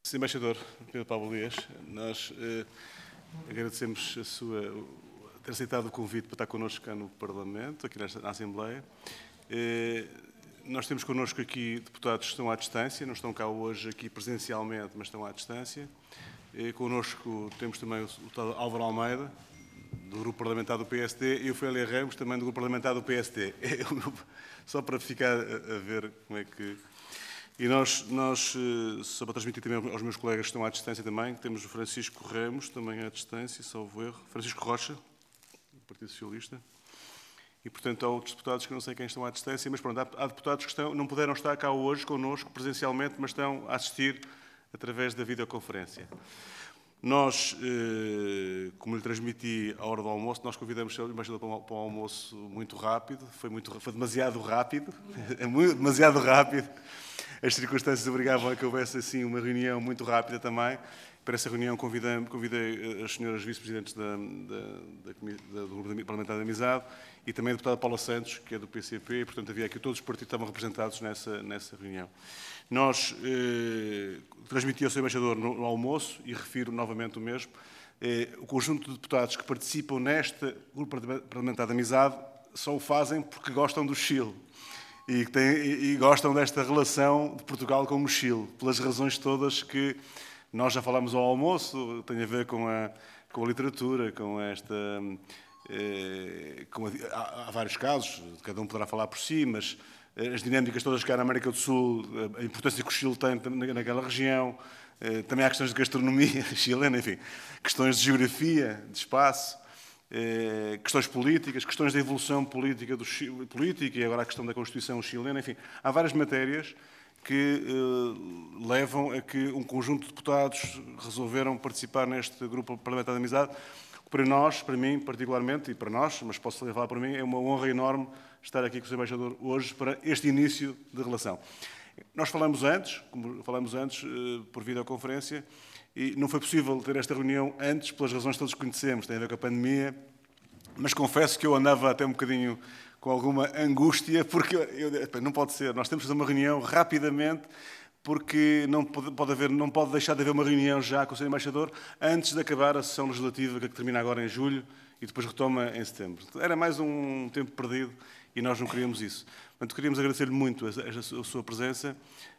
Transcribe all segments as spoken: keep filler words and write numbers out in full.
senhor Embaixador Pedro Pablo Dias, nós eh, agradecemos a sua, ter aceitado o convite para estar connosco cá no Parlamento, aqui nesta, na Assembleia. Eh, nós temos connosco aqui deputados que estão à distância, não estão cá hoje aqui presencialmente, mas estão à distância. Eh, connosco temos também o deputado Álvaro Almeida, do Grupo Parlamentar do P S D, e o Félia Ramos, também do Grupo Parlamentar do P S D. Só para ficar a, a ver como é que... E nós, nós, só para transmitir também aos meus colegas que estão à distância também, temos o Francisco Ramos, também à distância, salvo erro, Francisco Rocha, do Partido Socialista, e, portanto, há outros deputados que não sei quem estão à distância, mas, pronto, há, há deputados que estão, não puderam estar cá hoje connosco presencialmente, mas estão a assistir através da videoconferência. Nós, eh, como lhe transmiti à hora do almoço, nós convidamos o embaixador para um, para um almoço muito rápido, foi, muito, foi demasiado rápido, é muito, demasiado rápido. As circunstâncias obrigavam a que houvesse assim uma reunião muito rápida também. Para essa reunião convidei, convidei as senhoras vice-presidentes da, da, da, do Grupo Parlamentar de Amizade e também a deputada Paula Santos, que é do P C P, e, portanto, havia aqui todos os partidos que estavam representados nessa, nessa reunião. Nós eh, transmiti ao senhor Embaixador no, no almoço, e refiro novamente o mesmo, eh, o conjunto de deputados que participam neste Grupo Parlamentar de Amizade só o fazem porque gostam do Chile. E, tem, e, e gostam desta relação de Portugal com o Chile, pelas razões todas que nós já falámos ao almoço, tem a ver com a, com a literatura, com esta... Eh, com a, há, há vários casos, cada um poderá falar por si, mas as dinâmicas todas que há na América do Sul, a importância que o Chile tem naquela região, eh, também há questões de gastronomia chilena, enfim, questões de geografia, de espaço, Eh, questões políticas, questões da evolução política do Chile, política e agora a questão da Constituição chilena, enfim, há várias matérias que eh, levam a que um conjunto de deputados resolveram participar neste Grupo Parlamentar de Amizade. Para nós, para mim particularmente, e para nós, mas posso falar por mim, é uma honra enorme estar aqui com o senhor Embaixador hoje para este início de relação. Nós falamos antes, como falamos antes, eh, por videoconferência, e não foi possível ter esta reunião antes, pelas razões que todos conhecemos, tem a ver com a pandemia, mas confesso que eu andava até um bocadinho com alguma angústia, porque eu, não pode ser, nós temos que fazer uma reunião rapidamente, porque não pode, pode haver, não pode deixar de haver uma reunião já com o senhor Embaixador antes de acabar a sessão legislativa, que termina agora em julho e depois retoma em setembro. Era mais um tempo perdido e nós não queríamos isso. Portanto, queríamos agradecer-lhe muito a, a, a sua presença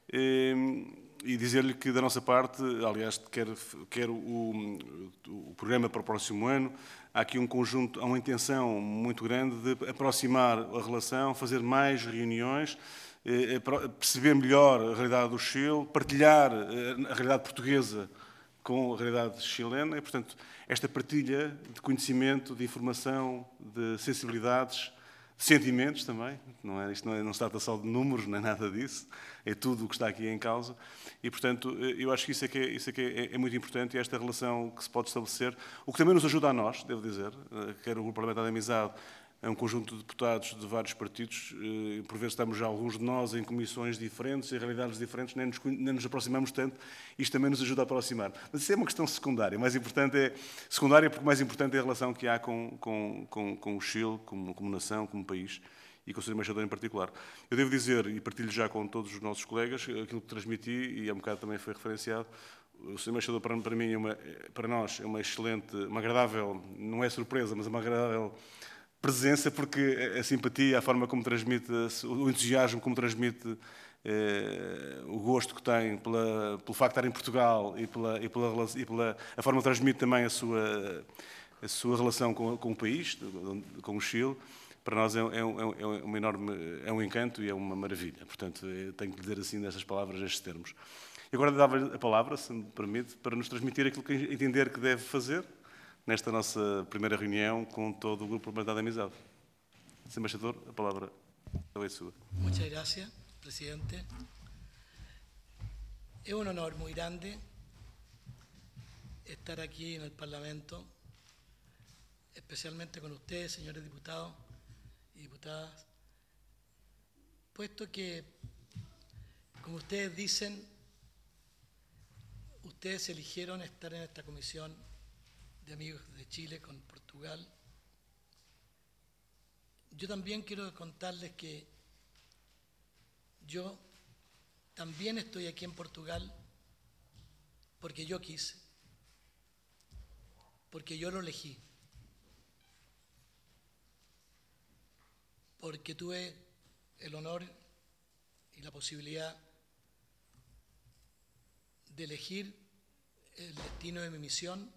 e, e dizer-lhe que, da nossa parte, aliás, quer, quer o, o programa para o próximo ano, há aqui um conjunto, há uma intenção muito grande de aproximar a relação, fazer mais reuniões, perceber melhor a realidade do Chile, partilhar a realidade portuguesa com a realidade chilena e, portanto, esta partilha de conhecimento, de informação, de sensibilidades, de sentimentos também, não é? Isto não, é, não se trata só de números, nem nada disso, é tudo o que está aqui em causa e, portanto, eu acho que isso é, que é, isso é, que é, é muito importante e esta relação que se pode estabelecer, o que também nos ajuda a nós, devo dizer, quer o Grupo Parlamentar de Amizade, é um conjunto de deputados de vários partidos, por vezes estamos já alguns de nós em comissões diferentes, em realidades diferentes, nem nos, nem nos aproximamos tanto, isto também nos ajuda a aproximar. Mas isso é uma questão secundária, mais importante é, secundária porque mais importante é a relação que há com, com, com, com o Chile, como, como nação, como país, e com o senhor Embaixador em particular. Eu devo dizer, e partilho já com todos os nossos colegas, aquilo que transmiti, e há um bocado também foi referenciado, o senhor Embaixador para, para mim, é uma, para nós, é uma excelente, uma agradável, não é surpresa, mas é uma agradável presença, porque a simpatia, a forma como transmite, o entusiasmo como transmite, eh, o gosto que tem pela, pelo facto de estar em Portugal e pela, e pela, e pela a forma que transmite também a sua, a sua relação com, com o país, com o Chile, para nós é, é, é, uma enorme, é um encanto e é uma maravilha. Portanto, tenho que dizer assim nestas palavras, nestes termos. E agora dava-lhe a palavra, se me permite, para nos transmitir aquilo que entender que deve fazer nesta nossa primeira reunião com todo o Grupo Parlamentar de Amizade. senhor Embaixador, a palavra é sua. Muchas gracias, presidente. Es un honor muy grande estar aquí en el Parlamento, especialmente con ustedes, señores diputados y diputadas, puesto que, como ustedes dicen, ustedes eligieron estar en esta comisión de amigos de Chile con Portugal. Yo también quiero contarles que yo también estoy aquí en Portugal porque yo quise, porque yo lo elegí, porque tuve el honor y la posibilidad de elegir el destino de mi misión.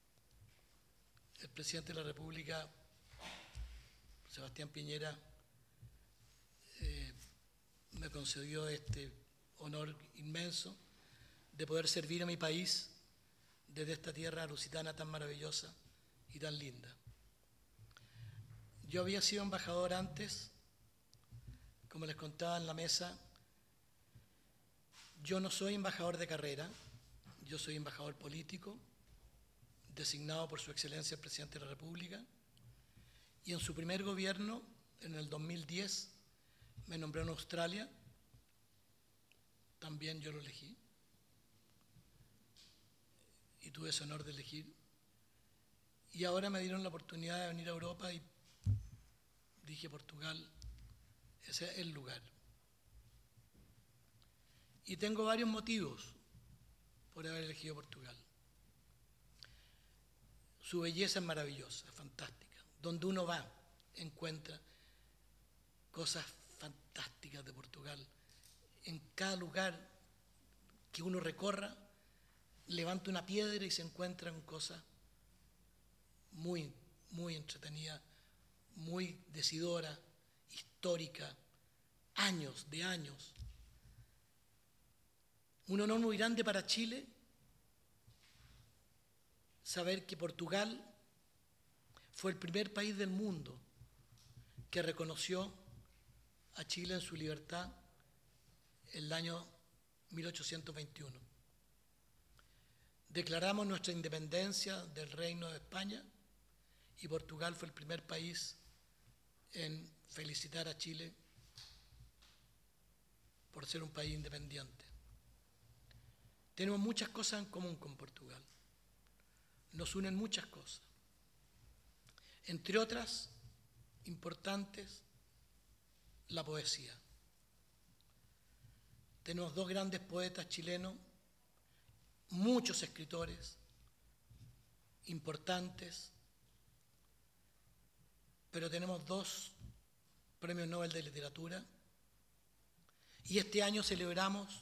El presidente de la República, Sebastián Piñera, eh, me concedió este honor inmenso de poder servir a mi país desde esta tierra lusitana tan maravillosa y tan linda. Yo había sido embajador antes, como les contaba en la mesa. Yo no soy embajador de carrera, yo soy embajador político, designado por Su Excelencia el Presidente de la República, y en su primer gobierno, en el dos mil diez, me nombró en Australia, también yo lo elegí, y tuve ese honor de elegir, y ahora me dieron la oportunidad de venir a Europa y dije: Portugal, ese es el lugar. Y tengo varios motivos por haber elegido Portugal. Su belleza es maravillosa, es fantástica. Donde uno va, encuentra cosas fantásticas de Portugal. En cada lugar que uno recorra, levanta una piedra y se encuentra con cosas muy, muy entretenidas, muy decidoras, históricas, años de años. Un honor muy grande para Chile saber que Portugal fue el primer país del mundo que reconoció a Chile en su libertad en el año mil ochocientos veintiuno. Declaramos nuestra independencia del Reino de España y Portugal fue el primer país en felicitar a Chile por ser un país independiente. Tenemos muchas cosas en común con Portugal. Nos unen muchas cosas. Entre otras, importantes, la poesía. Tenemos dos grandes poetas chilenos, muchos escritores importantes, pero tenemos dos premios Nobel de Literatura y este año celebramos,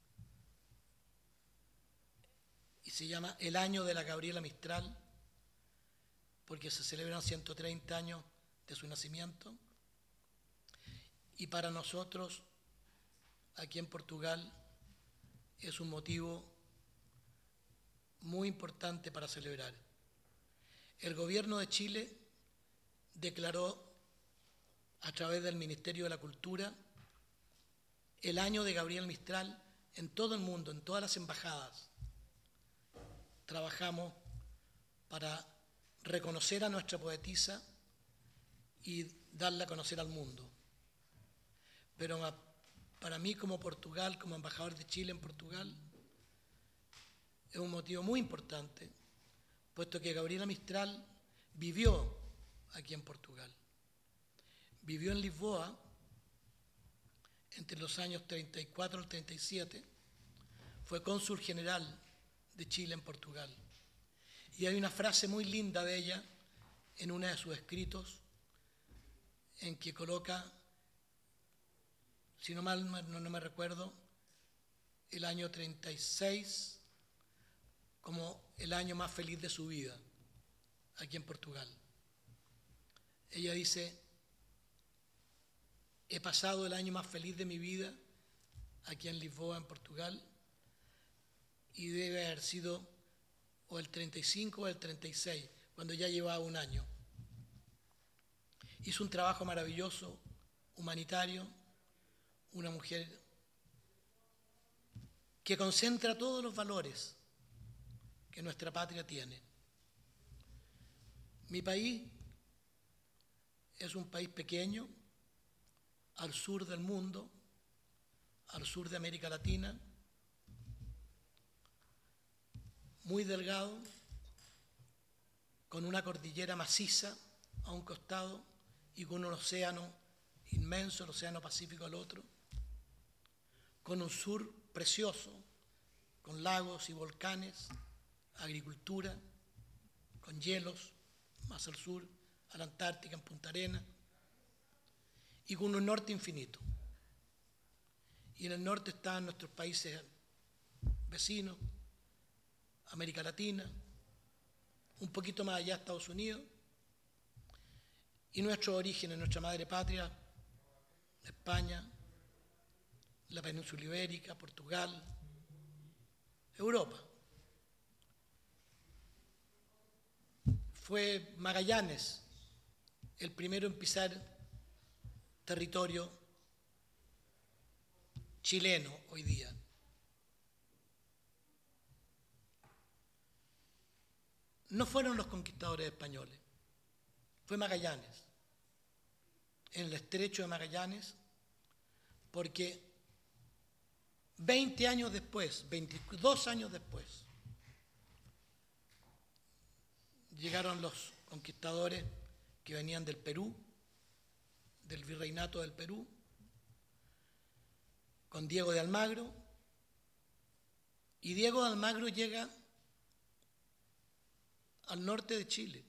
y se llama el año de la Gabriela Mistral, porque se celebran ciento treinta años de su nacimiento, y para nosotros, aquí en Portugal, es un motivo muy importante para celebrar. El gobierno de Chile declaró a través del Ministerio de la Cultura el año de Gabriela Mistral en todo el mundo, en todas las embajadas. Trabajamos para reconocer a nuestra poetisa y darla a conocer al mundo. Pero para mí, como Portugal, como embajador de Chile en Portugal, es un motivo muy importante, puesto que Gabriela Mistral vivió aquí en Portugal. Vivió en Lisboa entre los años treinta y cuatro al treinta y siete, fue cónsul general de Chile en Portugal. Y hay una frase muy linda de ella en uno de sus escritos en que coloca, si no mal no, no me recuerdo, el año treinta y seis como el año más feliz de su vida aquí en Portugal. Ella dice: he pasado el año más feliz de mi vida aquí en Lisboa, en Portugal, y debe haber sido o el treinta y cinco o el treinta y seis, cuando ya llevaba un año. Hizo un trabajo maravilloso, humanitario, una mujer que concentra todos los valores que nuestra patria tiene. Mi país es un país pequeño, al sur del mundo, al sur de América Latina, muy delgado, con una cordillera maciza a un costado y con un océano inmenso, el Océano Pacífico al otro, con un sur precioso, con lagos y volcanes, agricultura, con hielos, más al sur, a la Antártica, en Punta Arenas, y con un norte infinito. Y en el norte están nuestros países vecinos, América Latina, un poquito más allá Estados Unidos, y nuestros orígenes, nuestra madre patria, España, la península ibérica, Portugal, Europa. Fue Magallanes el primero en pisar territorio chileno hoy día. No fueron los conquistadores españoles, fue Magallanes, en el estrecho de Magallanes, porque veinte años después, veintidós años después, llegaron los conquistadores que venían del Perú, del virreinato del Perú, con Diego de Almagro, y Diego de Almagro llega al norte de Chile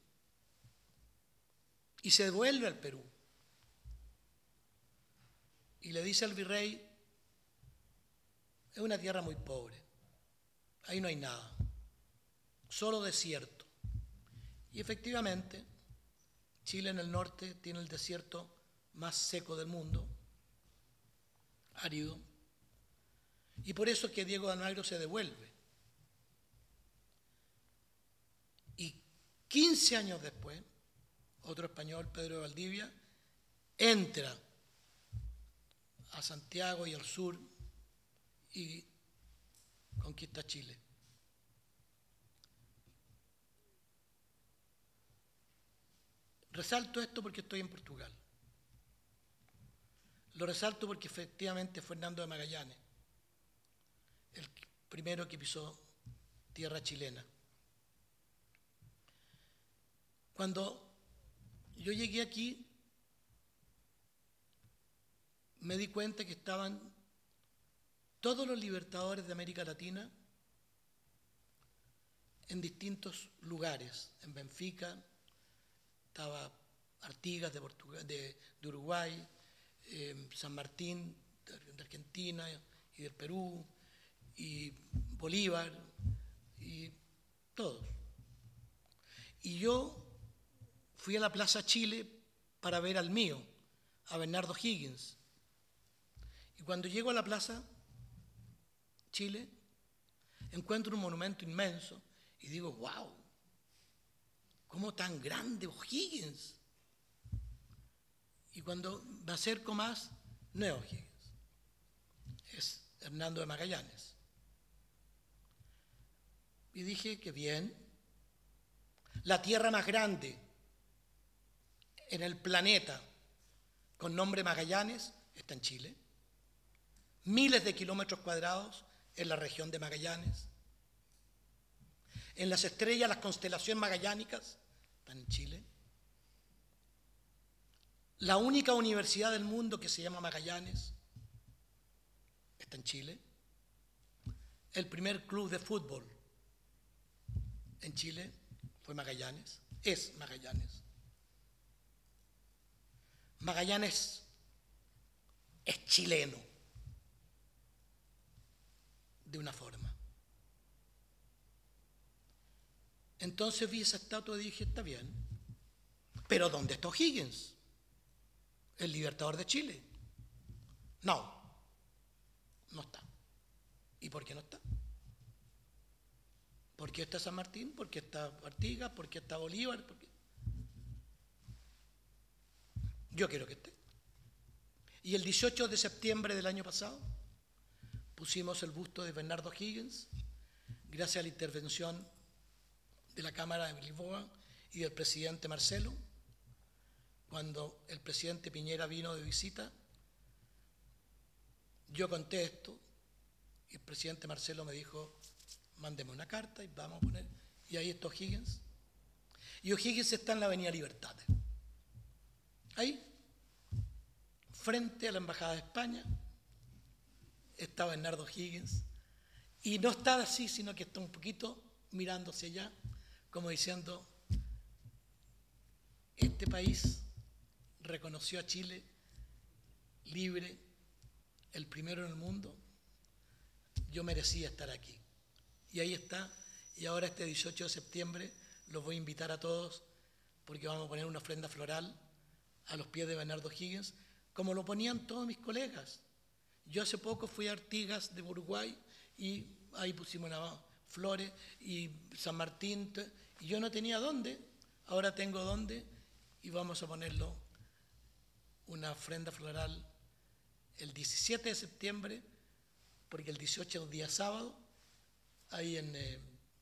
y se devuelve al Perú y le dice al virrey: es una tierra muy pobre, ahí no hay nada, solo desierto. Y efectivamente, Chile en el norte tiene el desierto más seco del mundo, árido, y por eso es que Diego de Almagro se devuelve. Y quince años después, otro español, Pedro de Valdivia, entra a Santiago y al sur y conquista Chile. Resalto esto porque estoy en Portugal. Lo resalto porque efectivamente Fernando de Magallanes, el primero que pisó tierra chilena. Cuando yo llegué aquí, me di cuenta que estaban todos los libertadores de América Latina en distintos lugares. En Benfica estaba Artigas de, Portugal, de, de Uruguay, eh, San Martín de, de Argentina y del Perú, y Bolívar, y todos. Y yo fui a la Plaza Chile para ver al mío, a Bernardo Higgins. Y cuando llego a la Plaza Chile, encuentro un monumento inmenso y digo: wow, ¿cómo tan grande O'Higgins? Y cuando me acerco más, no es O'Higgins, es Hernando de Magallanes. Y dije: qué bien, la tierra más grande en el planeta con nombre Magallanes está en Chile. Miles de kilómetros cuadrados en la región de Magallanes. En las estrellas, las constelaciones magallánicas están en Chile. La única universidad del mundo que se llama Magallanes está en Chile. El primer club de fútbol en Chile fue Magallanes, es Magallanes. Magallanes es chileno, de una forma. Entonces vi esa estatua y dije: está bien, pero ¿dónde está O'Higgins, el libertador de Chile? No, no está. ¿Y por qué no está? ¿Por qué está San Martín? ¿Por qué está Artigas? ¿Por qué está Bolívar? ¿Por qué? Yo quiero que esté. Y el dieciocho de septiembre del año pasado pusimos el busto de Bernardo Higgins, gracias a la intervención de la Cámara de Lisboa y del presidente Marcelo. Cuando el presidente Piñera vino de visita, yo conté esto y el presidente Marcelo me dijo: mándeme una carta y vamos a poner. Y ahí está O'Higgins. Y O'Higgins está en la Avenida Libertad. Ahí, frente a la Embajada de España, está Bernardo Higgins Y no está así, sino que está un poquito mirándose allá, como diciendo, este país reconoció a Chile libre, el primero en el mundo, yo merecía estar aquí. Y ahí está, y ahora este dieciocho de septiembre los voy a invitar a todos, porque vamos a poner una ofrenda floral a los pies de Bernardo Higgins, como lo ponían todos mis colegas. Yo hace poco fui a Artigas de Uruguay y ahí pusimos una flores y San Martín, y yo no tenía dónde, ahora tengo dónde, y vamos a ponerlo una ofrenda floral el diecisiete de septiembre, porque el dieciocho es un día sábado, ahí en... Eh,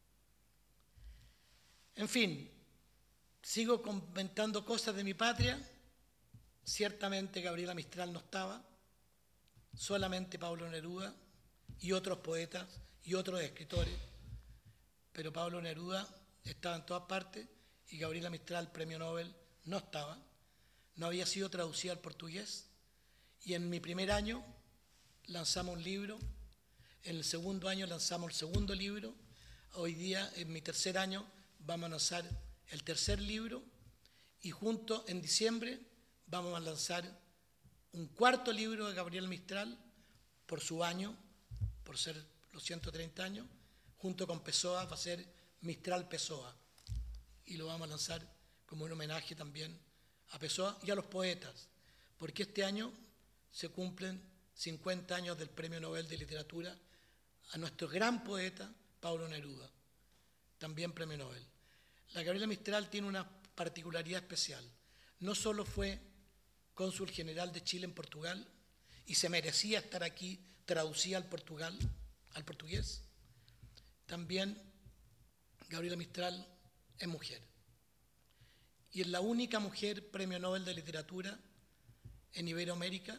en fin, sigo comentando cosas de mi patria. Ciertamente Gabriela Mistral no estaba, solamente Pablo Neruda y otros poetas y otros escritores, pero Pablo Neruda estaba en todas partes y Gabriela Mistral, premio Nobel, no estaba, no había sido traducida al portugués, y en mi primer año lanzamos un libro, en el segundo año lanzamos el segundo libro, hoy día en mi tercer año vamos a lanzar el tercer libro, y junto en diciembre vamos a lanzar un cuarto libro de Gabriela Mistral por su año, por ser los ciento treinta años, junto con Pessoa, va a ser Mistral Pessoa, y lo vamos a lanzar como un homenaje también a Pessoa y a los poetas, porque este año se cumplen cincuenta años del Premio Nobel de Literatura a nuestro gran poeta Pablo Neruda, también Premio Nobel. La Gabriela Mistral tiene una particularidad especial. No solo fue cónsul general de Chile en Portugal y se merecía estar aquí, traducida al Portugal, al portugués, también Gabriela Mistral es mujer. Y es la única mujer Premio Nobel de Literatura en Iberoamérica,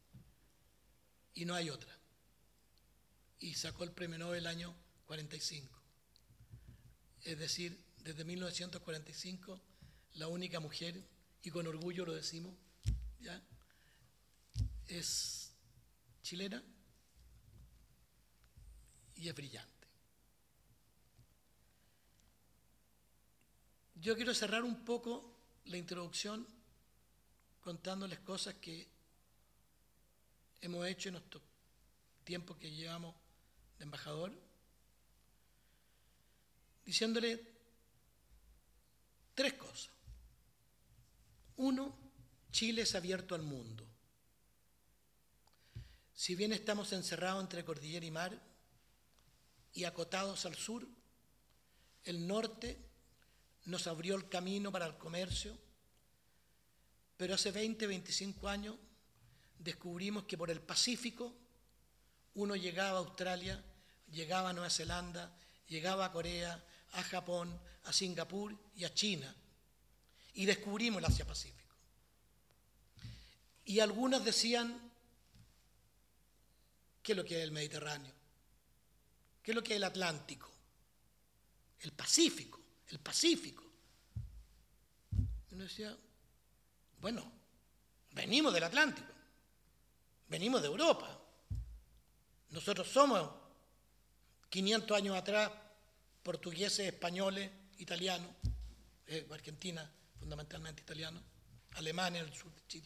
y no hay otra. Y sacó el Premio Nobel el año cuarenta y cinco. Es decir, desde mil novecientos cuarenta y cinco, la única mujer, y con orgullo lo decimos, ¿ya? Es chilena y es brillante. Yo quiero cerrar un poco la introducción contándoles cosas que hemos hecho en estos tiempos que llevamos de embajador, diciéndole tres cosas. Uno, Chile es abierto al mundo. Si bien estamos encerrados entre cordillera y mar y acotados al sur, el norte nos abrió el camino para el comercio, pero hace veinte, veinticinco años descubrimos que por el Pacífico uno llegaba a Australia, llegaba a Nueva Zelanda, llegaba a Corea, a Japón, a Singapur y a China, y descubrimos el Asia-Pacífico. Y algunos decían, ¿qué es lo que es el Mediterráneo? ¿Qué es lo que es el Atlántico? El Pacífico, el Pacífico. Y uno decía, bueno, venimos del Atlántico, venimos de Europa. Nosotros somos quinientos años atrás portugueses, españoles, italianos, eh, Argentina fundamentalmente italianos, alemanes del sur de Chile.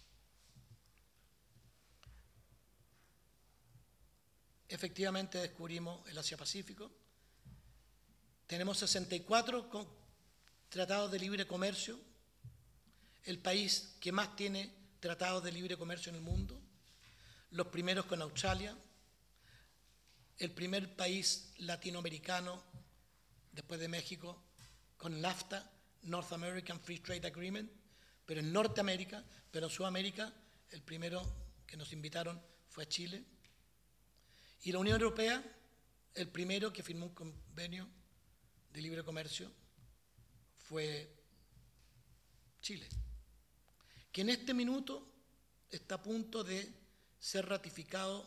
Efectivamente descubrimos el Asia-Pacífico. Tenemos sesenta y cuatro tratados de libre comercio, el país que más tiene tratados de libre comercio en el mundo, los primeros con Australia, el primer país latinoamericano, después de México, con NAFTA, North American Free Trade Agreement, pero en Norteamérica, pero en Sudamérica, el primero que nos invitaron fue a Chile. Y la Unión Europea, el primero que firmó un convenio de libre comercio fue Chile, que en este minuto está a punto de ser ratificado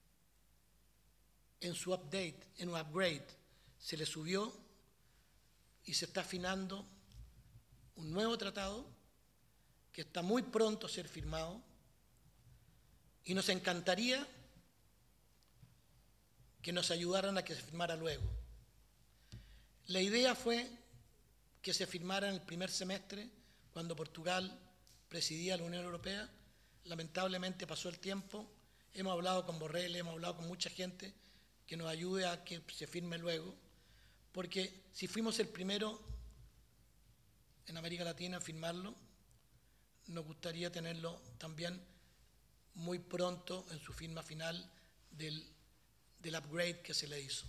en su update, en un upgrade. Se le subió y se está afinando un nuevo tratado que está muy pronto a ser firmado, y nos encantaría que nos ayudaran a que se firmara luego. La idea fue que se firmara en el primer semestre, cuando Portugal presidía la Unión Europea. Lamentablemente pasó el tiempo, hemos hablado con Borrell, hemos hablado con mucha gente que nos ayude a que se firme luego, porque si fuimos el primero en América Latina en firmarlo, nos gustaría tenerlo también muy pronto en su firma final del, del upgrade que se le hizo.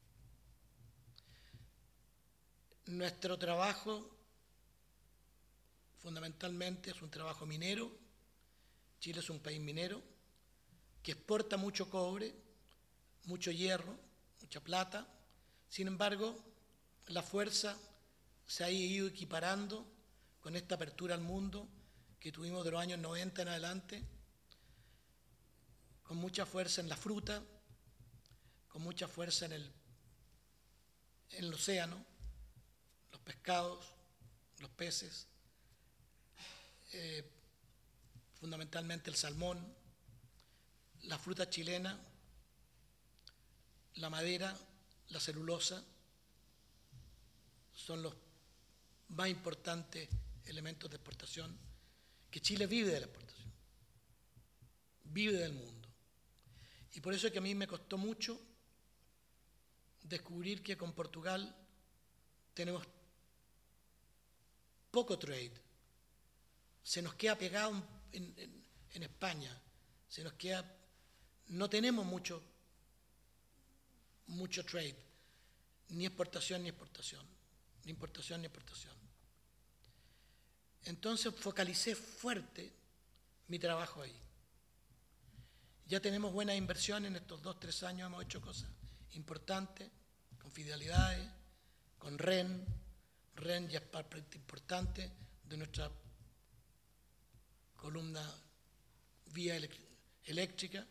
Nuestro trabajo fundamentalmente es un trabajo minero. Chile es un país minero que exporta mucho cobre, mucho hierro, mucha plata. Sin embargo, la fuerza se ha ido equiparando con esta apertura al mundo que tuvimos de los años noventa en adelante, con mucha fuerza en la fruta, con mucha fuerza en el, en el océano, los pescados, los peces, eh, fundamentalmente el salmón, la fruta chilena, la madera, la celulosa, son los más importantes elementos de exportación, que Chile vive de la exportación, vive del mundo. Y por eso es que a mí me costó mucho descubrir que con Portugal tenemos poco trade. Se nos queda pegado en, en, en España, se nos queda, no tenemos mucho, mucho trade, ni exportación ni exportación, ni importación ni exportación. Entonces focalicé fuerte mi trabajo ahí. Ya tenemos buenas inversiones, en estos dos, tres años hemos hecho cosas importantes, con Fidelidades, con R E N. R E N ya es parte importante de nuestra columna vía eléctrica,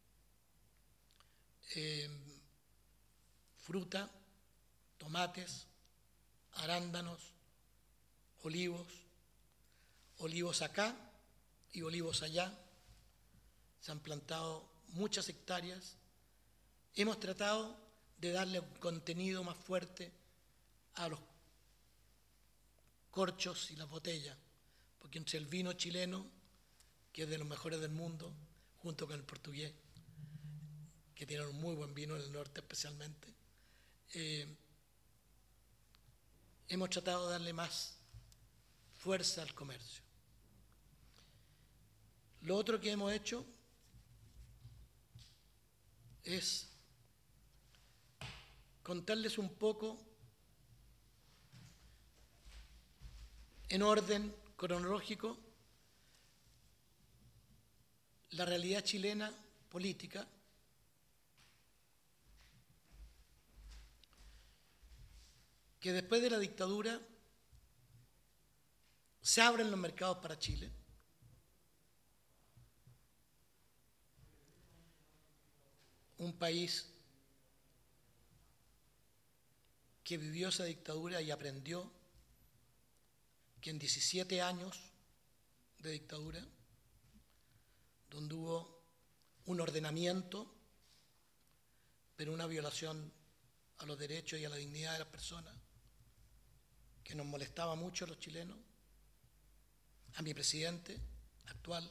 eh, fruta, tomates, arándanos, olivos, olivos acá y olivos allá. Se han plantado muchas hectáreas. Hemos tratado de darle un contenido más fuerte a los corchos y las botellas, porque entre el vino chileno, que es de los mejores del mundo, junto con el portugués, que tienen un muy buen vino en el norte especialmente, eh, hemos tratado de darle más fuerza al comercio. Lo otro que hemos hecho es contarles un poco en orden cronológico la realidad chilena política, que después de la dictadura se abren los mercados para Chile. Un país que vivió esa dictadura y aprendió que en diecisiete años de dictadura, donde hubo un ordenamiento, pero una violación a los derechos y a la dignidad de las personas, que nos molestaba mucho a los chilenos, a mi presidente actual,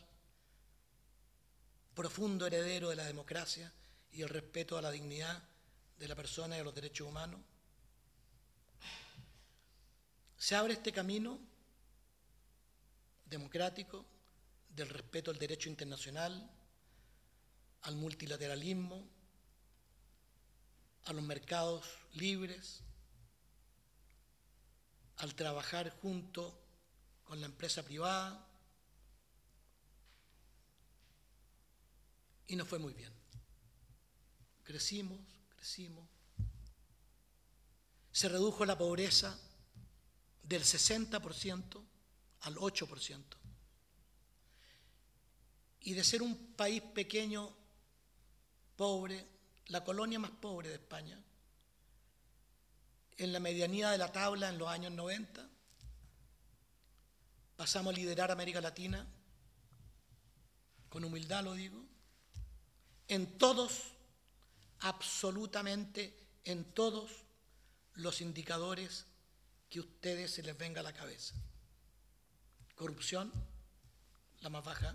profundo heredero de la democracia y el respeto a la dignidad de la persona y a los derechos humanos. Se abre este camino democrático del respeto al derecho internacional, al multilateralismo, a los mercados libres, al trabajar junto con la empresa privada, y nos fue muy bien. Crecimos, crecimos. Se redujo la pobreza del sesenta por ciento al ocho por ciento. Y de ser un país pequeño, pobre, la colonia más pobre de España, en la medianía de la tabla en los años noventa, pasamos a liderar América Latina, con humildad lo digo, en todos absolutamente en todos los indicadores que a ustedes se les venga a la cabeza. Corrupción, la más baja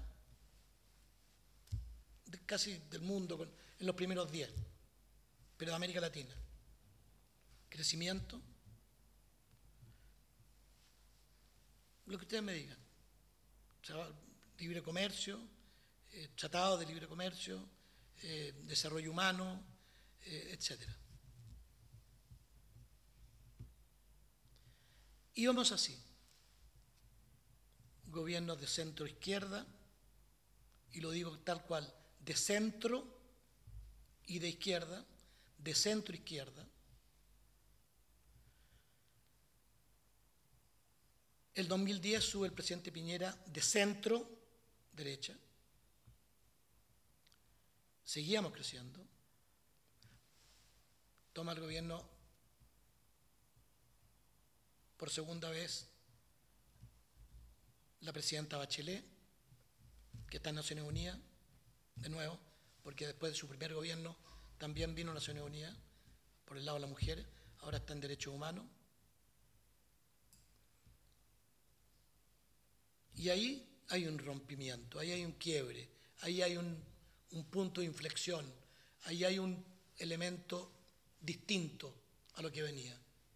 de casi del mundo, en los primeros diez, pero de América Latina. Crecimiento, lo que ustedes me digan. O sea, libre comercio, eh, tratado de libre comercio, eh, desarrollo humano, eh, etcétera. Íbamos así. Gobiernos de centro izquierda, y lo digo tal cual, de centro y de izquierda, de centro izquierda. El dos mil diez sube el presidente Piñera de centro derecha. Seguíamos creciendo. Toma el gobierno por segunda vez la presidenta Bachelet, que está en Naciones Unidas, de nuevo, porque después de su primer gobierno también vino a Naciones Unidas por el lado de la mujer, ahora está en Derechos Humanos. Y ahí hay un rompimiento, ahí hay un quiebre, ahí hay un, un punto de inflexión, ahí hay un elemento distinto a lo que venía.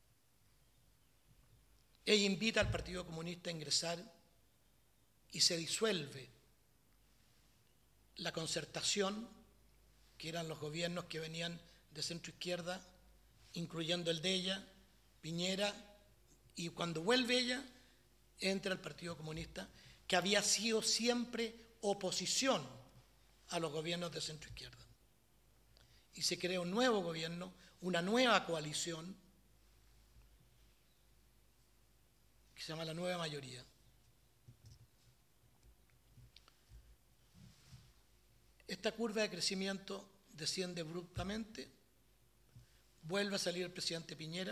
Ella invita al Partido Comunista a ingresar y se disuelve la concertación, que eran los gobiernos que venían de centro izquierda, incluyendo el de ella, Piñera, y cuando vuelve ella, entra el Partido Comunista, que había sido siempre oposición a los gobiernos de centro izquierda. Y se crea un nuevo gobierno, una nueva coalición, que se llama la Nueva Mayoría. Esta curva de crecimiento desciende abruptamente, vuelve a salir el presidente Piñera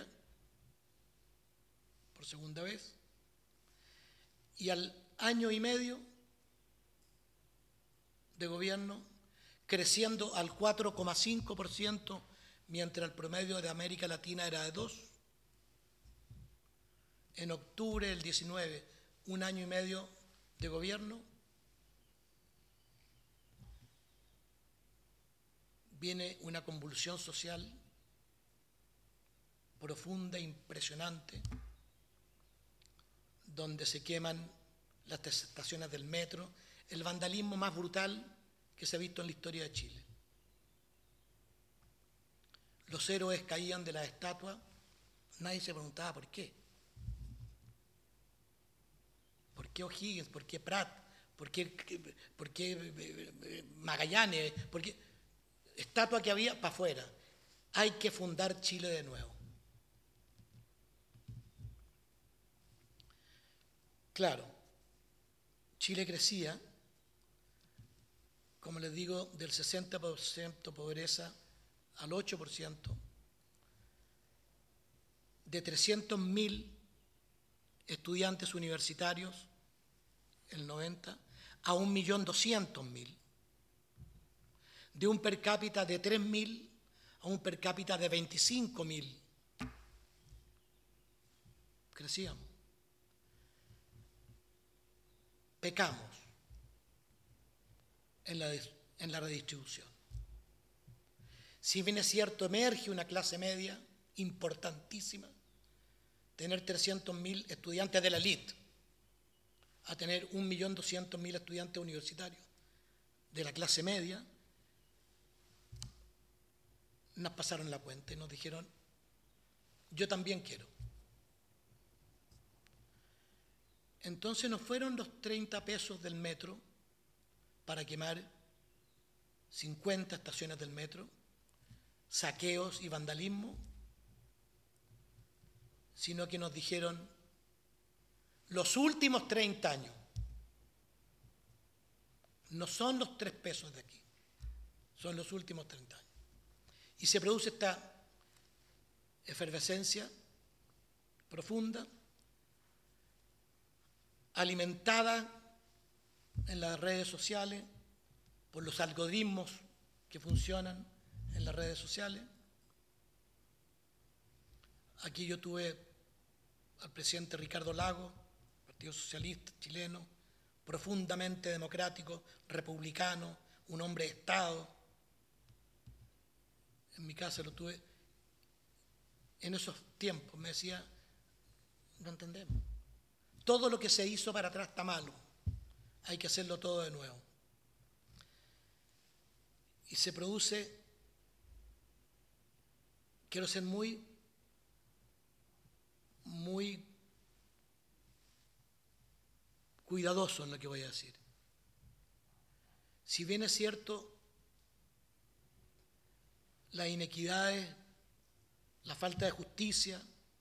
por segunda vez, y al año y medio de gobierno, creciendo al cuatro coma cinco por ciento, mientras el promedio de América Latina era de dos. En octubre del diecinueve, un año y medio de gobierno, viene una convulsión social profunda, impresionante, donde se queman las estaciones del metro, el vandalismo más brutal que se ha visto en la historia de Chile. Los héroes caían de las estatuas, nadie se preguntaba por qué. ¿Por qué O'Higgins? ¿Por qué Prat? ¿Por qué, por qué Magallanes? ¿Por qué? Estatua que había para afuera. Hay que fundar Chile de nuevo. Claro, Chile crecía, como les digo, del sesenta por ciento pobreza al ocho por ciento, de trescientos mil estudiantes universitarios, el noventa, a un millón doscientos mil. De un per cápita de tres mil a un per cápita de veinticinco mil. Crecíamos. Pecamos en la, en la redistribución. Si bien es cierto, emerge una clase media importantísima, tener trescientos mil estudiantes de la élite, a tener un millón doscientos mil estudiantes universitarios de la clase media, nos pasaron la cuenta y nos dijeron, yo también quiero. Entonces nos fueron los treinta pesos del metro para quemar cincuenta estaciones del metro, saqueos y vandalismo, sino que nos dijeron, los últimos treinta años no son los tres pesos de aquí, son los últimos treinta años. Y se produce esta efervescencia profunda, alimentada en las redes sociales por los algoritmos que funcionan en las redes sociales. Aquí yo tuve al presidente Ricardo Lagos, Partido Socialista chileno, profundamente democrático, republicano, un hombre de Estado. En mi casa lo tuve. En esos tiempos me decía, no entendemos. Todo lo que se hizo para atrás está malo. Hay que hacerlo todo de nuevo. Y se produce, quiero ser muy, muy cuidadoso en lo que voy a decir. Si bien es cierto, las inequidades, la falta de justicia,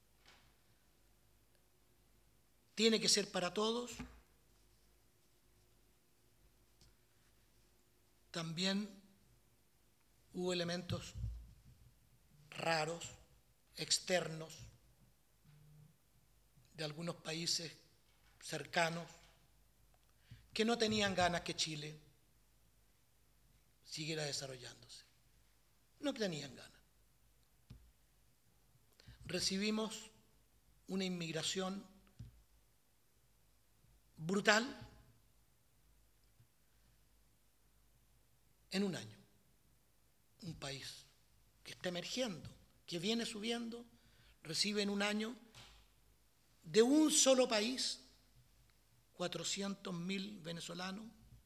tiene que ser para todos, también hubo elementos raros, externos, de algunos países cercanos, que no tenían ganas que Chile siguiera desarrollándose. No tenían ganas. Recibimos una inmigración brutal en un año. Un país que está emergiendo, que viene subiendo, recibe en un año de un solo país cuatrocientos mil venezolanos.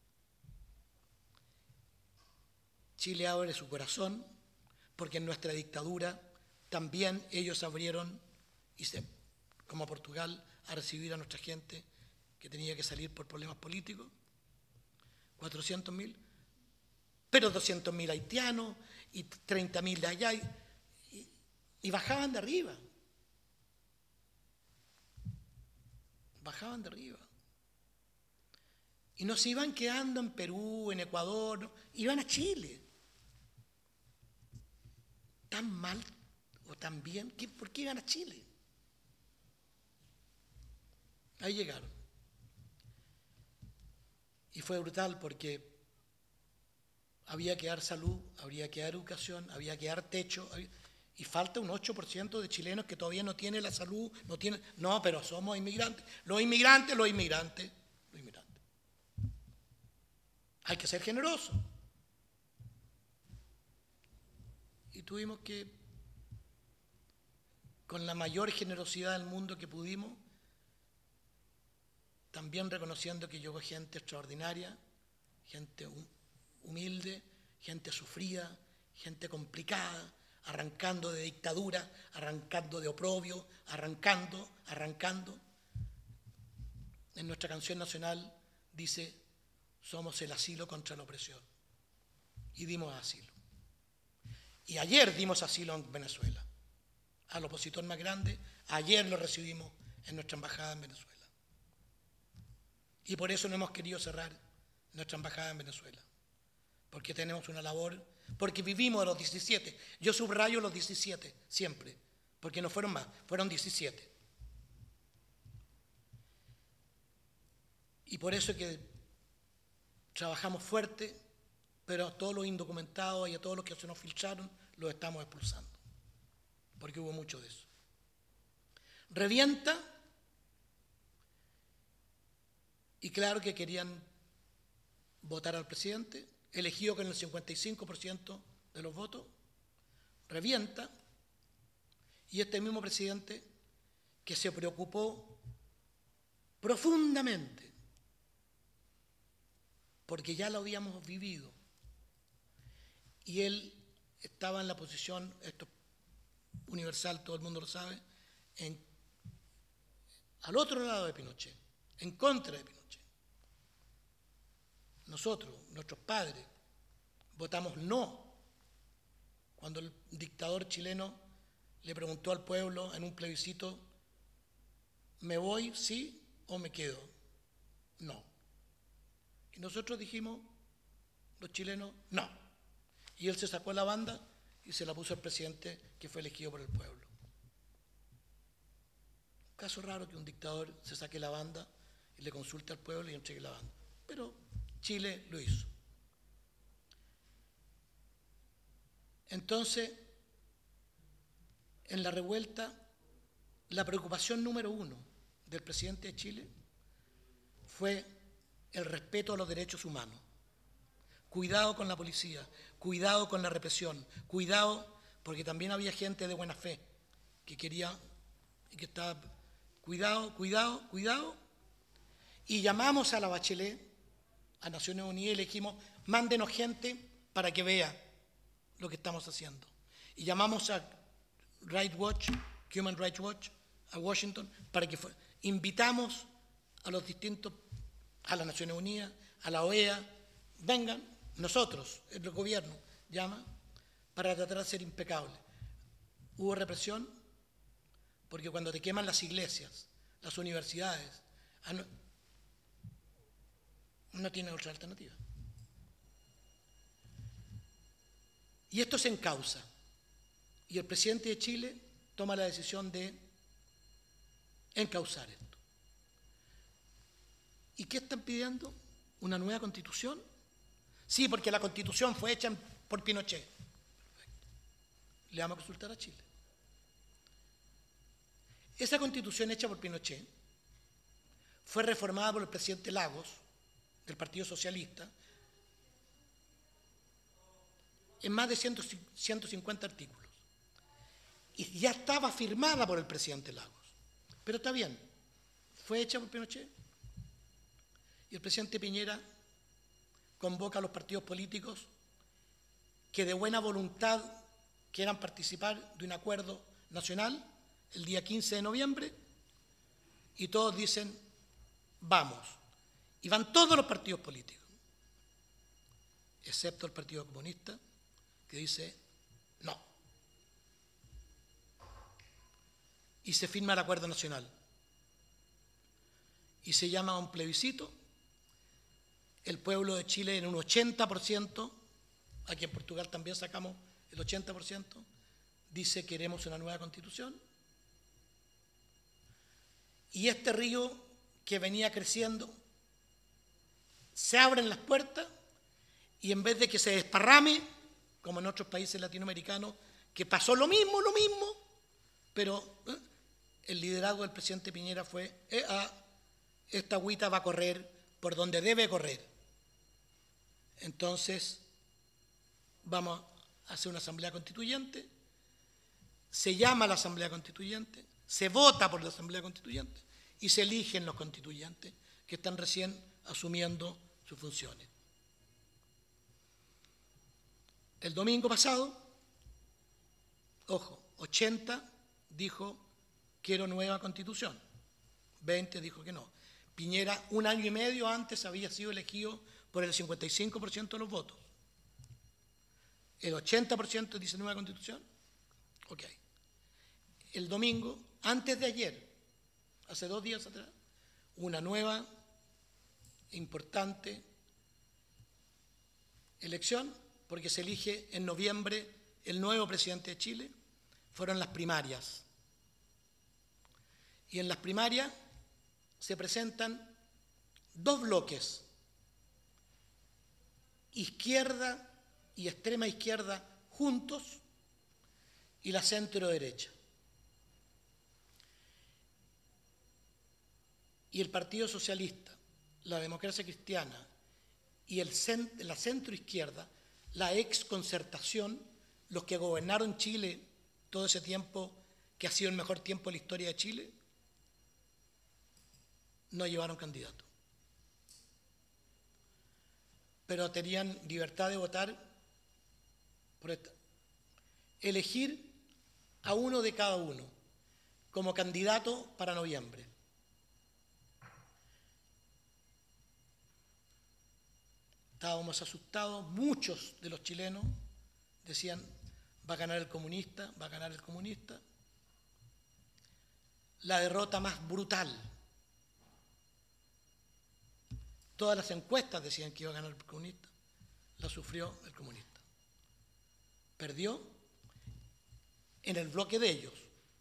Chile abre su corazón porque en nuestra dictadura también ellos abrieron, y se, como Portugal, a recibir a nuestra gente que tenía que salir por problemas políticos. cuatrocientos mil, pero doscientos mil haitianos y treinta mil de allá, y, y, y bajaban de arriba. Bajaban de arriba. Y no se iban quedando en Perú, en Ecuador, no, iban a Chile. Tan mal o tan bien, ¿por qué iban a Chile? Ahí llegaron. Y fue brutal porque había que dar salud, había que dar educación, había que dar techo, había, y falta un ocho por ciento de chilenos que todavía no tienen la salud, no tienen, no, pero somos inmigrantes. Los inmigrantes, los inmigrantes, los inmigrantes. Hay que ser generosos. Y tuvimos que, con la mayor generosidad del mundo que pudimos, también reconociendo que llegó gente extraordinaria, gente humilde, gente sufrida, gente complicada, arrancando de dictadura, arrancando de oprobio, arrancando, arrancando. En nuestra canción nacional dice, somos el asilo contra la opresión. Y dimos asilo. Y ayer dimos asilo en Venezuela. Al opositor más grande, ayer lo recibimos en nuestra embajada en Venezuela. Y por eso no hemos querido cerrar nuestra embajada en Venezuela. Porque tenemos una labor, porque vivimos de los diecisiete. Yo subrayo los diecisiete siempre, porque no fueron más, fueron diecisiete. Y por eso es que trabajamos fuerte, pero a todos los indocumentados y a todos los que se nos filtraron, los estamos expulsando. Porque hubo mucho de eso. Revienta. Y claro que querían votar al presidente, elegido con el cincuenta y cinco por ciento de los votos, revienta, y este mismo presidente que se preocupó profundamente, porque ya lo habíamos vivido, y él estaba en la posición, esto es universal, todo el mundo lo sabe, en, al otro lado de Pinochet, en contra de Pinochet. Nosotros, nuestros padres, votamos no cuando el dictador chileno le preguntó al pueblo en un plebiscito, ¿me voy, sí, o me quedo? No. Y nosotros dijimos, los chilenos, no. Y él se sacó la banda y se la puso al presidente que fue elegido por el pueblo. Caso raro que un dictador se saque la banda y le consulte al pueblo y entregue la banda. Pero Chile lo hizo. Entonces, en la revuelta, la preocupación número uno del presidente de Chile fue el respeto a los derechos humanos. Cuidado con la policía, cuidado con la represión, cuidado, porque también había gente de buena fe que quería y que estaba, cuidado, cuidado, cuidado. Y llamamos a la Bachelet, a Naciones Unidas, y le dijimos, mándenos gente para que vea lo que estamos haciendo. Y llamamos a Rights Watch, Human Rights Watch, a Washington, para que fue, invitamos a los distintos, a las Naciones Unidas, a la O E A, vengan, nosotros, el gobierno, llama, para tratar de ser impecable. Hubo represión, porque cuando te queman las iglesias, las universidades, no, no tiene otra alternativa. Y esto se encausa. Y el presidente de Chile toma la decisión de encauzar esto. ¿Y qué están pidiendo? ¿Una nueva constitución? Sí, porque la constitución fue hecha por Pinochet. Perfecto. Le vamos a consultar a Chile. Esa constitución hecha por Pinochet fue reformada por el presidente Lagos, del Partido Socialista, en más de ciento cincuenta artículos. Y ya estaba firmada por el presidente Lagos. Pero está bien, fue hecha por Pinochet. Y el presidente Piñera convoca a los partidos políticos que de buena voluntad quieran participar de un acuerdo nacional el día quince de noviembre, y todos dicen, vamos. Y van todos los partidos políticos, excepto el Partido Comunista, que dice no. Y se firma el acuerdo nacional. Y se llama a un plebiscito. El pueblo de Chile en un ochenta por ciento, aquí en Portugal también sacamos el ochenta por ciento, dice queremos una nueva constitución. Y este río que venía creciendo, se abren las puertas y en vez de que se desparrame, como en otros países latinoamericanos, que pasó lo mismo, lo mismo, pero ¿eh? el liderazgo del presidente Piñera fue, eh, ah, esta agüita va a correr por donde debe correr. Entonces, vamos a hacer una asamblea constituyente, se llama a la asamblea constituyente, se vota por la asamblea constituyente y se eligen los constituyentes que están recién asumiendo sus funciones. El domingo pasado, ojo, ochenta dijo quiero nueva constitución, veinte dijo que no. Piñera un año y medio antes había sido elegido por el cincuenta y cinco por ciento de los votos. El ochenta por ciento dice nueva constitución. Ok. El domingo, antes de ayer, hace dos días atrás, una nueva, importante elección, porque se elige en noviembre el nuevo presidente de Chile, fueron las primarias. Y en las primarias se presentan dos bloques, izquierda y extrema izquierda juntos y la centro derecha. Y el Partido Socialista, la Democracia Cristiana y el cent- la centro izquierda, la ex Concertación, los que gobernaron Chile todo ese tiempo, que ha sido el mejor tiempo de la historia de Chile, no llevaron candidato. Pero tenían libertad de votar por esta. Elegir a uno de cada uno como candidato para noviembre. Estábamos asustados, muchos de los chilenos decían, va a ganar el comunista, va a ganar el comunista. La derrota más brutal. Todas las encuestas decían que iba a ganar el comunista, la sufrió el comunista. Perdió en el bloque de ellos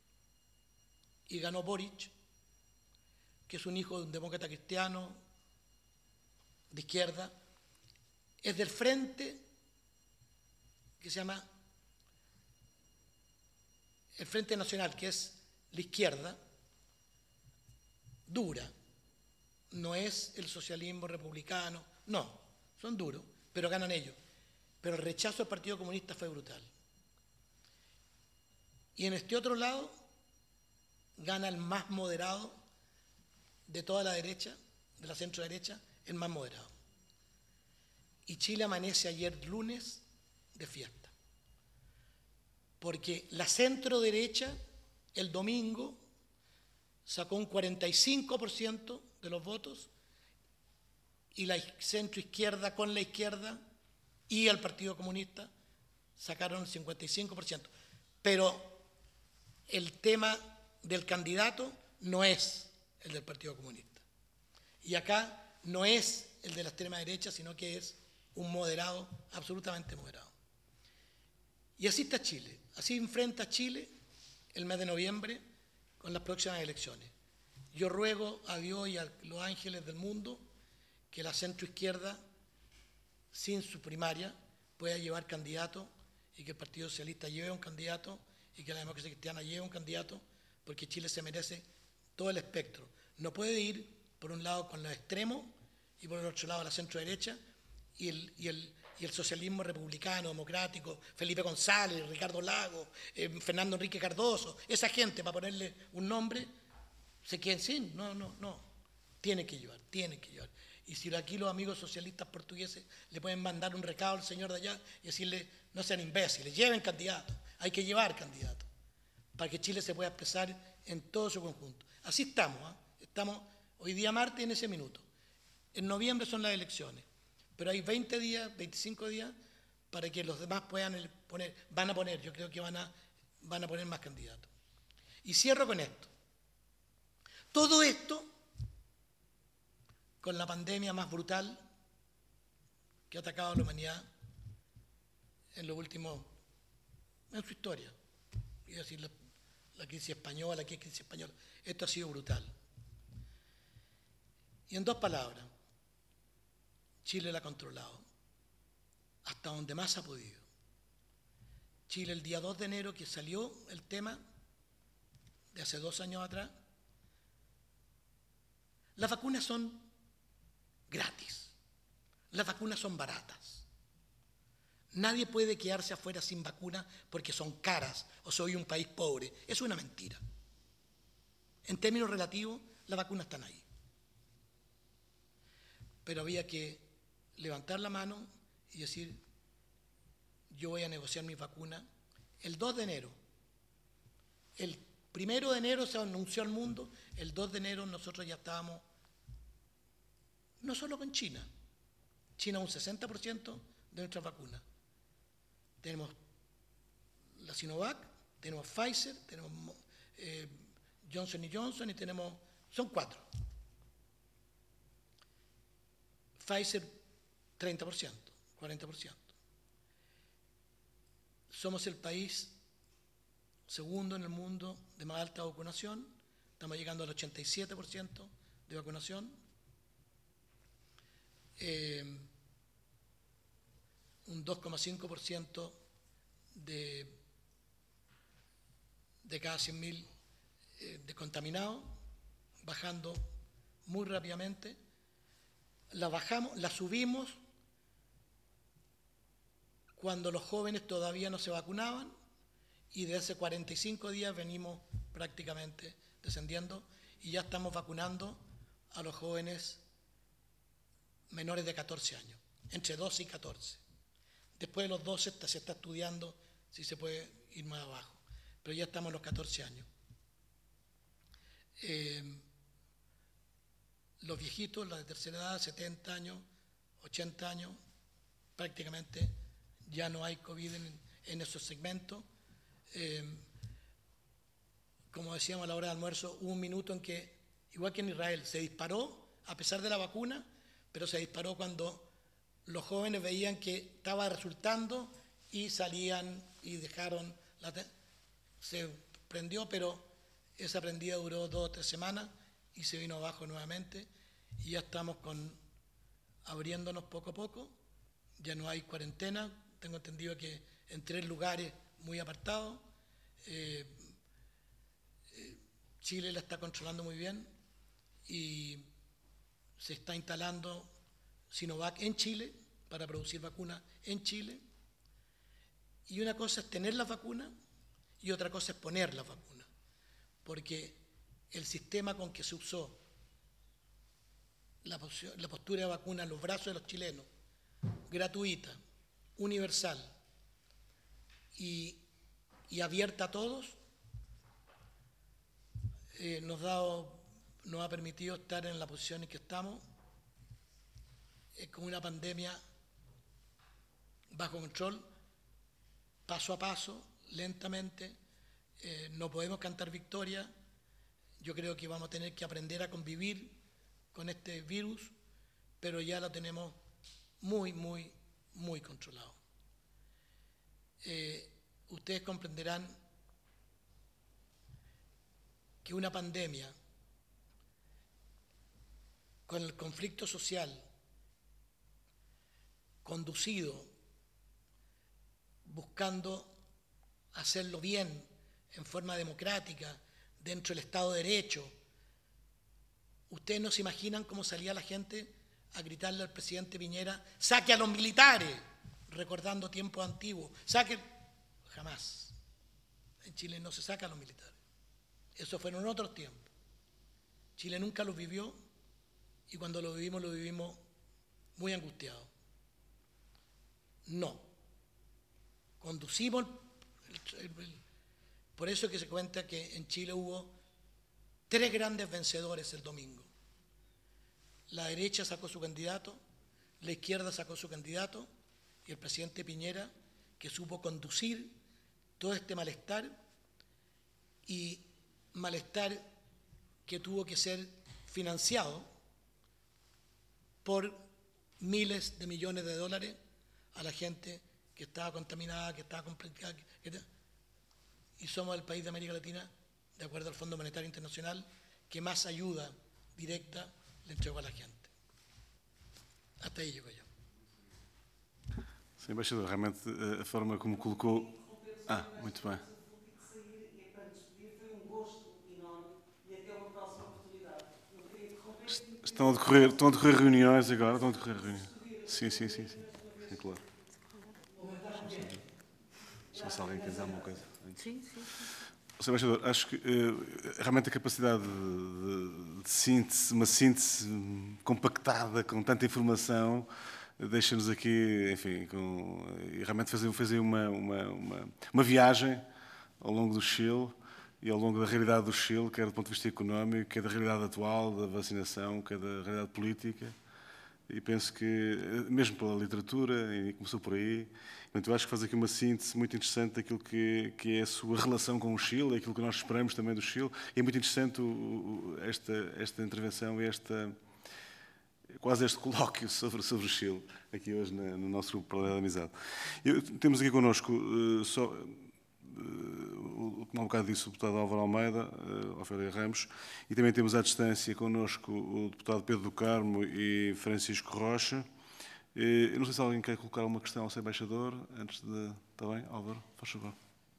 y ganó Boric, que es un hijo de un demócrata cristiano de izquierda, es del frente que se llama el Frente Nacional, que es la izquierda, dura, no es el socialismo republicano, no, son duros, pero ganan ellos. Pero el rechazo al Partido Comunista fue brutal. Y en este otro lado gana el más moderado de toda la derecha, de la centro derecha, el más moderado. Y Chile amanece ayer lunes de fiesta. Porque la centro derecha el domingo sacó un cuarenta y cinco por ciento de los votos y la centro izquierda con la izquierda y el Partido Comunista sacaron el cincuenta y cinco por ciento. Pero el tema del candidato no es el del Partido Comunista. Y acá no es el de la extrema derecha, sino que es un moderado, absolutamente moderado. Y así está Chile. Así enfrenta Chile el mes de noviembre con las próximas elecciones. Yo ruego a Dios y a los ángeles del mundo que la centroizquierda, sin su primaria, pueda llevar candidato y que el Partido Socialista lleve un candidato y que la Democracia Cristiana lleve un candidato, porque Chile se merece todo el espectro. No puede ir, por un lado, con los extremos y por el otro lado, la centro-derecha y el, y el, y el socialismo republicano, democrático, Felipe González, Ricardo Lagos, eh, Fernando Enrique Cardoso, esa gente, para ponerle un nombre, se queden sin. No, no, no. Tiene que llevar, tiene que llevar. Y si aquí los amigos socialistas portugueses le pueden mandar un recado al señor de allá y decirle, no sean imbéciles, lleven candidatos, hay que llevar candidatos, para que Chile se pueda expresar en todo su conjunto. Así estamos, ¿eh? Estamos hoy día martes en ese minuto. En noviembre son las elecciones, pero hay veinte días, veinticinco días para que los demás puedan poner, van a poner, yo creo que van a, van a poner más candidatos. Y cierro con esto. Todo esto con la pandemia más brutal que ha atacado a la humanidad en los últimos, en su historia. Iba a decir la, la crisis española, la crisis española. Esto ha sido brutal. Y en dos palabras, Chile la ha controlado hasta donde más ha podido. Chile el día dos de enero, que salió el tema de hace dos años atrás, las vacunas son gratis, las vacunas son baratas. Nadie puede quedarse afuera sin vacuna porque son caras o soy un país pobre. Es una mentira. En términos relativos, las vacunas están ahí. Pero había que levantar la mano y decir, yo voy a negociar mis vacunas. El dos de enero, el primero de enero se anunció al mundo, el dos de enero nosotros ya estábamos, no solo con China, China un sesenta por ciento de nuestras vacunas. Tenemos la Sinovac, tenemos Pfizer, tenemos eh, Johnson y Johnson y tenemos, son cuatro. Pfizer treinta por ciento, cuarenta por ciento. Somos el país segundo en el mundo de más alta vacunación, estamos llegando al ochenta y siete por ciento de vacunación. Eh, un dos coma cinco por ciento de, de cada cien mil eh, de contaminados, bajando muy rápidamente. La bajamos, la subimos cuando los jóvenes todavía no se vacunaban y desde hace cuarenta y cinco días venimos prácticamente descendiendo y ya estamos vacunando a los jóvenes menores de catorce años, entre doce y catorce. Después de los doce se está estudiando si se puede ir más abajo, pero ya estamos en los catorce años. Eh, los viejitos, los de tercera edad, setenta años, ochenta años, prácticamente ya no hay COVID en, en esos segmentos. Eh, como decíamos a la hora de almuerzo, hubo un minuto en que, igual que en Israel, se disparó a pesar de la vacuna, pero se disparó cuando los jóvenes veían que estaba resultando y salían y dejaron, la se prendió, pero esa prendida duró dos o tres semanas y se vino abajo nuevamente y ya estamos con abriéndonos poco a poco, ya no hay cuarentena, tengo entendido que en tres lugares muy apartados, eh, Chile la está controlando muy bien y se está instalando Sinovac en Chile para producir vacunas en Chile. Y una cosa es tener las vacunas y otra cosa es poner las vacunas, porque el sistema con que se usó la postura de vacuna en los brazos de los chilenos, gratuita, universal y, y abierta a todos, eh, nos, dado, nos ha permitido estar en la posición en que estamos, eh, con una pandemia bajo control, paso a paso, lentamente. Eh, no podemos cantar victoria. Yo creo que vamos a tener que aprender a convivir con este virus, pero ya lo tenemos muy, muy, muy controlado. Eh, ustedes comprenderán que una pandemia con el conflicto social conducido, buscando hacerlo bien, en forma democrática, dentro del Estado de Derecho. Ustedes no se imaginan cómo salía la gente a gritarle al presidente Piñera: saque a los militares, recordando tiempos antiguos, saque. Jamás. En Chile no se saca a los militares. Eso fueron otros tiempos. Chile nunca los vivió y cuando lo vivimos, lo vivimos muy angustiados. No. Conducimos. El, el, el, por eso es que se cuenta que en Chile hubo tres grandes vencedores el domingo. La derecha sacó su candidato, la izquierda sacó su candidato y el presidente Piñera, que supo conducir todo este malestar, y malestar que tuvo que ser financiado por miles de millones de dólares a la gente que estaba contaminada, que estaba complicada, que, que, y somos el país de América Latina, de acuerdo al Fondo Monetario Internacional, que más ayuda directa le entregó a la gente. Hasta aí llego eu. Sim, embaixador, realmente a forma como colocou... Ah, muito bem. Estão a decorrer, estão a decorrer reuniões agora, estão a decorrer reuniões. Sim, sim, sim, sim. Sim, claro. Deixa eu ver se alguém quer dizer alguma coisa. Sim, sim, sim. senhor Embaixador, acho que uh, realmente a capacidade de, de, de síntese, uma síntese compactada com tanta informação, deixa-nos aqui, enfim, com, e realmente fazer, fazer uma, uma, uma, uma viagem ao longo do Chile e ao longo da realidade do Chile, quer do ponto de vista económico, quer da realidade atual, da vacinação, quer da realidade política. E penso que, mesmo pela literatura, e começou por aí, portanto, eu acho que faz aqui uma síntese muito interessante daquilo que, que é a sua relação com o Chile, aquilo que nós esperamos também do Chile. E é muito interessante o, o, esta, esta intervenção, esta, quase este colóquio sobre, sobre o Chile, aqui hoje na, no nosso grupo Paralelo de Amizade. Eu, temos aqui connosco, uh, só, uh, como há um bocado disse, o deputado Álvaro Almeida, uh, Ofélia Ramos, e também temos à distância connosco o deputado Pedro do Carmo e Francisco Rocha. Eu não sei se alguém quer colocar uma questão ao seu embaixador, antes de... Está bem, Álvaro? Faz favor.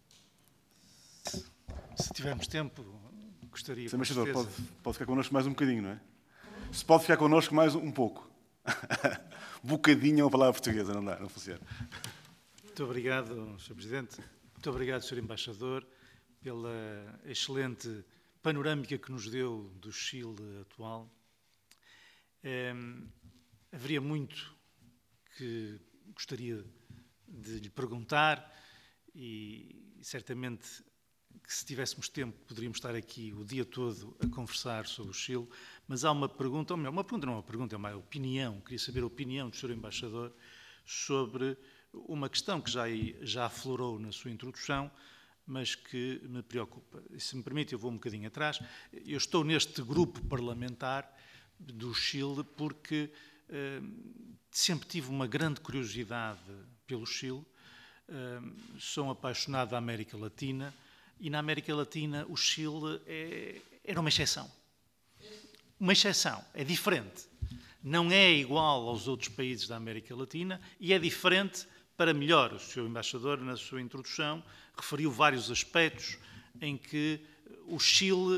Se tivermos tempo, gostaria... Seu embaixador, pode, pode ficar connosco mais um bocadinho, não é? Se pode ficar connosco mais um pouco. Bocadinho é uma palavra portuguesa, não dá, não funciona. Muito obrigado, senhor Presidente. Muito obrigado, senhor Embaixador, pela excelente panorâmica que nos deu do Chile atual. É, haveria muito que gostaria de lhe perguntar e, certamente, que se tivéssemos tempo poderíamos estar aqui o dia todo a conversar sobre o Chile, mas há uma pergunta, ou melhor, uma pergunta não é uma pergunta, é uma opinião, queria saber a opinião do senhor Embaixador sobre uma questão que já, já aflorou na sua introdução, mas que me preocupa. E, se me permite, eu vou um bocadinho atrás. Eu estou neste grupo parlamentar do Chile porque eh, sempre tive uma grande curiosidade pelo Chile, eh, sou apaixonado da América Latina, e na América Latina o Chile é, era uma exceção. Uma exceção, é diferente. Não é igual aos outros países da América Latina e é diferente para melhor. O senhor Embaixador, na sua introdução, referiu vários aspectos em que o Chile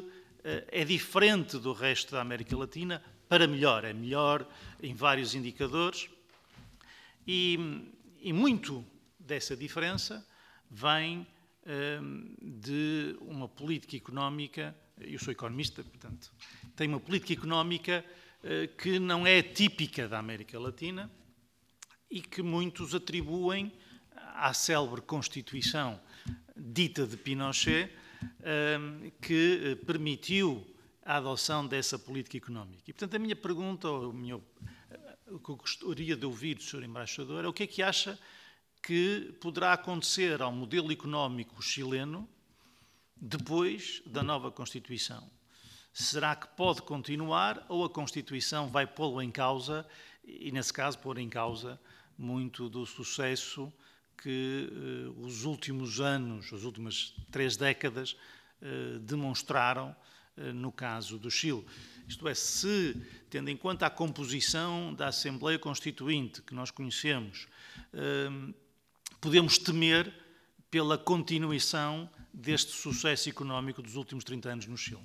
é diferente do resto da América Latina, para melhor, é melhor em vários indicadores, e, e muito dessa diferença vem hum, de uma política económica, eu sou economista, portanto, tem uma política económica uh, que não é típica da América Latina e que muitos atribuem à célebre Constituição dita de Pinochet, hum, que permitiu a adoção dessa política económica. E, portanto, a minha pergunta, ou a minha, o que eu gostaria de ouvir do senhor Embaixador, é o que é que acha que poderá acontecer ao modelo económico chileno depois da nova Constituição? Será que pode continuar ou a Constituição vai pô-lo em causa e, nesse caso, pôr em causa muito do sucesso que eh, os últimos anos, as últimas três décadas, eh, demonstraram eh, no caso do Chile? Isto é, se, tendo em conta a composição da Assembleia Constituinte que nós conhecemos, eh, podemos temer pela continuação deste sucesso económico dos últimos trinta anos no Chile.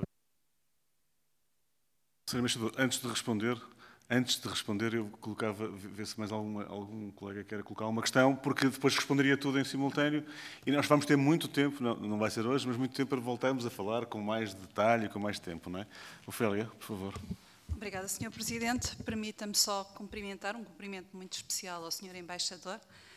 senhor Embaixador, antes de responder, antes de responder, eu colocava, ver se mais alguma, algum colega quer colocar uma questão, porque depois responderia tudo em simultâneo e nós vamos ter muito tempo, não, não vai ser hoje, mas muito tempo para voltarmos a falar com mais detalhe, com mais tempo, não é? Ofélia, por favor. Obrigada, senhor Presidente. Permita-me só cumprimentar, um cumprimento muito especial ao senhor Embaixador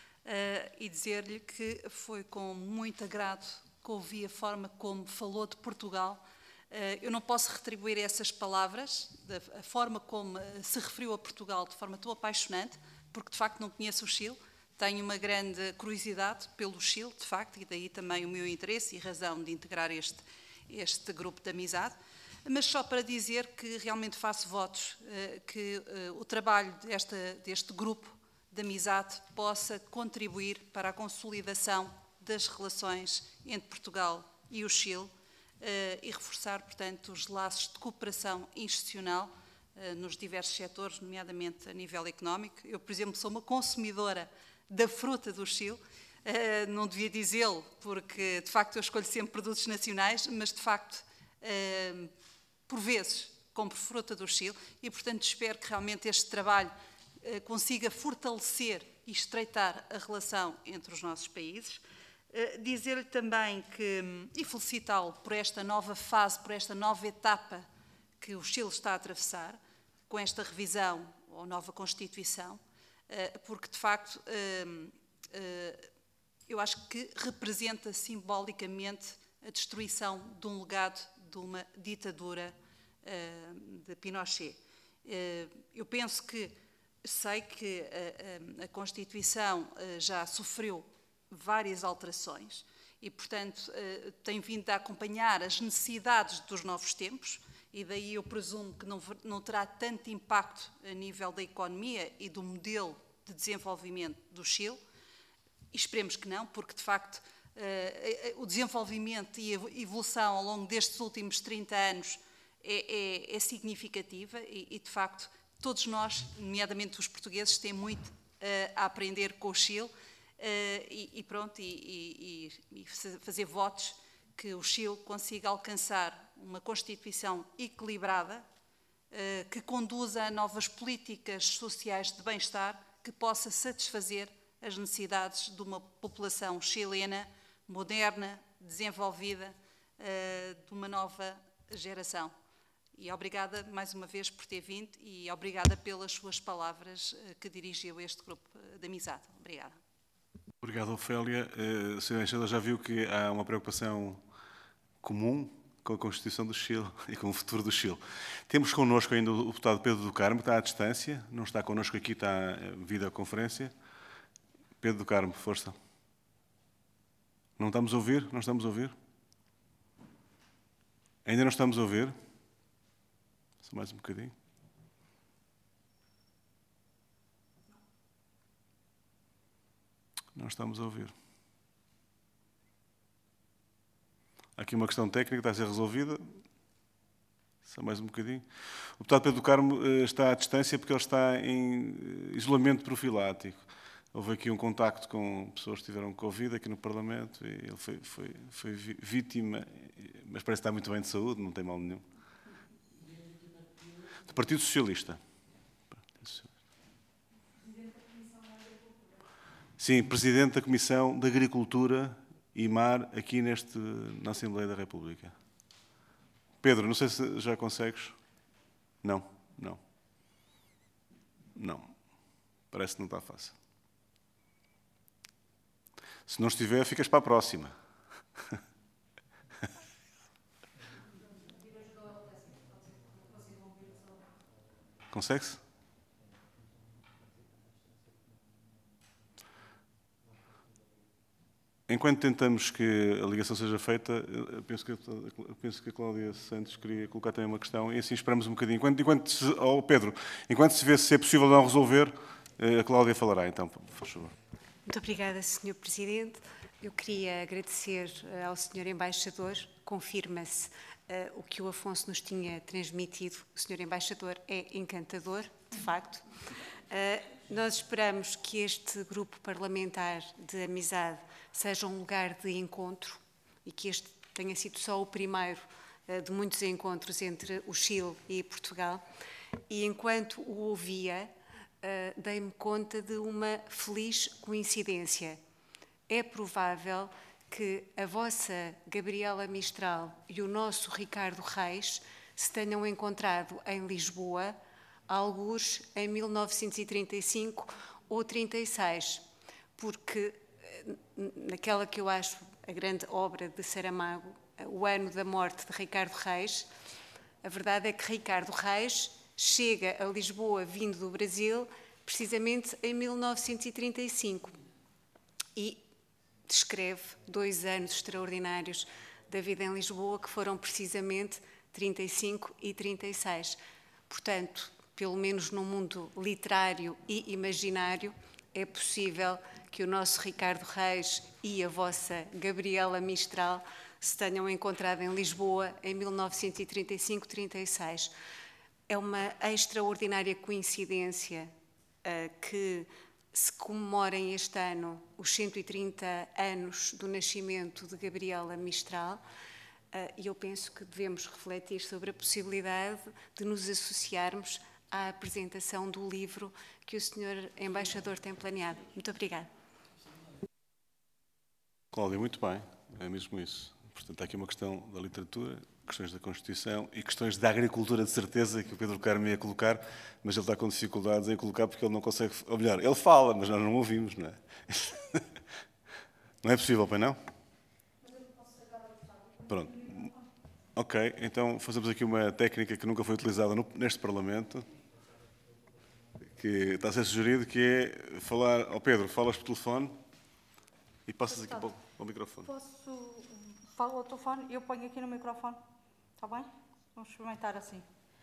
uh, e dizer-lhe que foi com muito agrado que ouvi a forma como falou de Portugal. Eu não posso retribuir essas palavras, a forma como se referiu a Portugal de forma tão apaixonante, porque de facto não conheço o Chile, tenho uma grande curiosidade pelo Chile, de facto, e daí também o meu interesse e razão de integrar este, este grupo de amizade, mas só para dizer que realmente faço votos que o trabalho desta, deste grupo de amizade possa contribuir para a consolidação das relações entre Portugal e o Chile, Uh, e reforçar, portanto, os laços de cooperação institucional uh, nos diversos setores, nomeadamente a nível económico. Eu, por exemplo, sou uma consumidora da fruta do Chile, uh, não devia dizê-lo, porque, de facto, eu escolho sempre produtos nacionais, mas, de facto, uh, por vezes, compro fruta do Chile e, portanto, espero que realmente este trabalho uh, consiga fortalecer e estreitar a relação entre os nossos países. Uh, dizer-lhe também que, e felicitá-lo por esta nova fase, por esta nova etapa que o Chile está a atravessar, com esta revisão ou nova Constituição, uh, porque, de facto, uh, uh, eu acho que representa simbolicamente a destruição de um legado de uma ditadura uh, de Pinochet. Uh, eu penso que, sei que a, a, a Constituição uh, já sofreu várias alterações e, portanto, tem vindo a acompanhar as necessidades dos novos tempos e daí eu presumo que não, não terá tanto impacto a nível da economia e do modelo de desenvolvimento do Chile. E esperemos que não, porque, de facto, o desenvolvimento e a evolução ao longo destes últimos trinta anos é, é, é significativa e, e, de facto, todos nós, nomeadamente os portugueses, têm muito a aprender com o Chile. Uh, e, e pronto, e, e, e fazer votos que o Chile consiga alcançar uma Constituição equilibrada, uh, que conduza a novas políticas sociais de bem-estar, que possa satisfazer as necessidades de uma população chilena moderna, desenvolvida, uh, de uma nova geração. E obrigada mais uma vez por ter vindo e obrigada pelas suas palavras uh, que dirigiu a este grupo de amizade. Obrigada. Obrigado, Ofélia. Uh, o senhor Embaixador já viu que há uma preocupação comum com a Constituição do Chile e com o futuro do Chile. Temos connosco ainda o deputado Pedro do Carmo, que está à distância, não está connosco aqui, está em videoconferência. Pedro do Carmo, força. Não estamos a ouvir? Não estamos a ouvir? Ainda não estamos a ouvir? Só mais um bocadinho. Não estamos a ouvir. Há aqui uma questão técnica que está a ser resolvida. Só mais um bocadinho. O deputado Pedro do Carmo está à distância porque ele está em isolamento profilático. Houve aqui um contacto com pessoas que tiveram Covid aqui no Parlamento e ele foi, foi, foi vítima mas parece que está muito bem de saúde, não tem mal nenhum. Do Partido Socialista. Sim, Presidente da Comissão de Agricultura e Mar aqui neste, na Assembleia da República. Pedro, não sei se já consegues. Não, não. Não. Parece que não está fácil. Se não estiver, ficas para a próxima. Consegue-se? Enquanto tentamos que a ligação seja feita, eu penso que, eu penso que a Cláudia Santos queria colocar também uma questão e assim esperamos um bocadinho. Enquanto, enquanto se, oh Pedro, enquanto se vê se é possível não resolver, a Cláudia falará. Então, por favor. Muito obrigada, senhor Presidente. Eu queria agradecer ao senhor Embaixador. Confirma-se uh, o que o Afonso nos tinha transmitido. O senhor Embaixador é encantador, de facto. Uh, nós esperamos que este grupo parlamentar de amizade seja um lugar de encontro e que este tenha sido só o primeiro uh, de muitos encontros entre o Chile e Portugal. E enquanto o ouvia, uh, dei-me conta de uma feliz coincidência. É provável que a vossa Gabriela Mistral e o nosso Ricardo Reis se tenham encontrado em Lisboa, algures em mil novecentos e trinta e cinco ou trinta e seis, porque naquela que eu acho a grande obra de Saramago, o ano da morte de Ricardo Reis, a verdade é que Ricardo Reis chega a Lisboa vindo do Brasil precisamente em mil novecentos e trinta e cinco e descreve dois anos extraordinários da vida em Lisboa que foram precisamente trinta e cinco e trinta e seis. Portanto, pelo menos no mundo literário e imaginário, é possível que o nosso Ricardo Reis e a vossa Gabriela Mistral se tenham encontrado em Lisboa em mil novecentos e trinta e cinco, trinta e seis. É uma extraordinária coincidência uh, que se comemorem este ano os cento e trinta anos do nascimento de Gabriela Mistral, uh, e eu penso que devemos refletir sobre a possibilidade de nos associarmos à apresentação do livro que o senhor Embaixador tem planeado. Muito obrigada. Cláudia, muito bem, é mesmo isso. Portanto, há aqui uma questão da literatura, questões da Constituição e questões da agricultura, de certeza, que o Pedro Carmo ia colocar, mas ele está com dificuldades em colocar porque ele não consegue... Ou melhor, ele fala, mas nós não ouvimos, não é? Não é possível, pai, não? Pronto. Ok, então fazemos aqui uma técnica que nunca foi utilizada no, neste Parlamento, que está a ser sugerido, que é falar... Ó oh, Pedro, falas por telefone e passas aqui para o, para o microfone. Posso... Falo ao telefone e eu ponho aqui no microfone. Está bem? Vamos experimentar assim.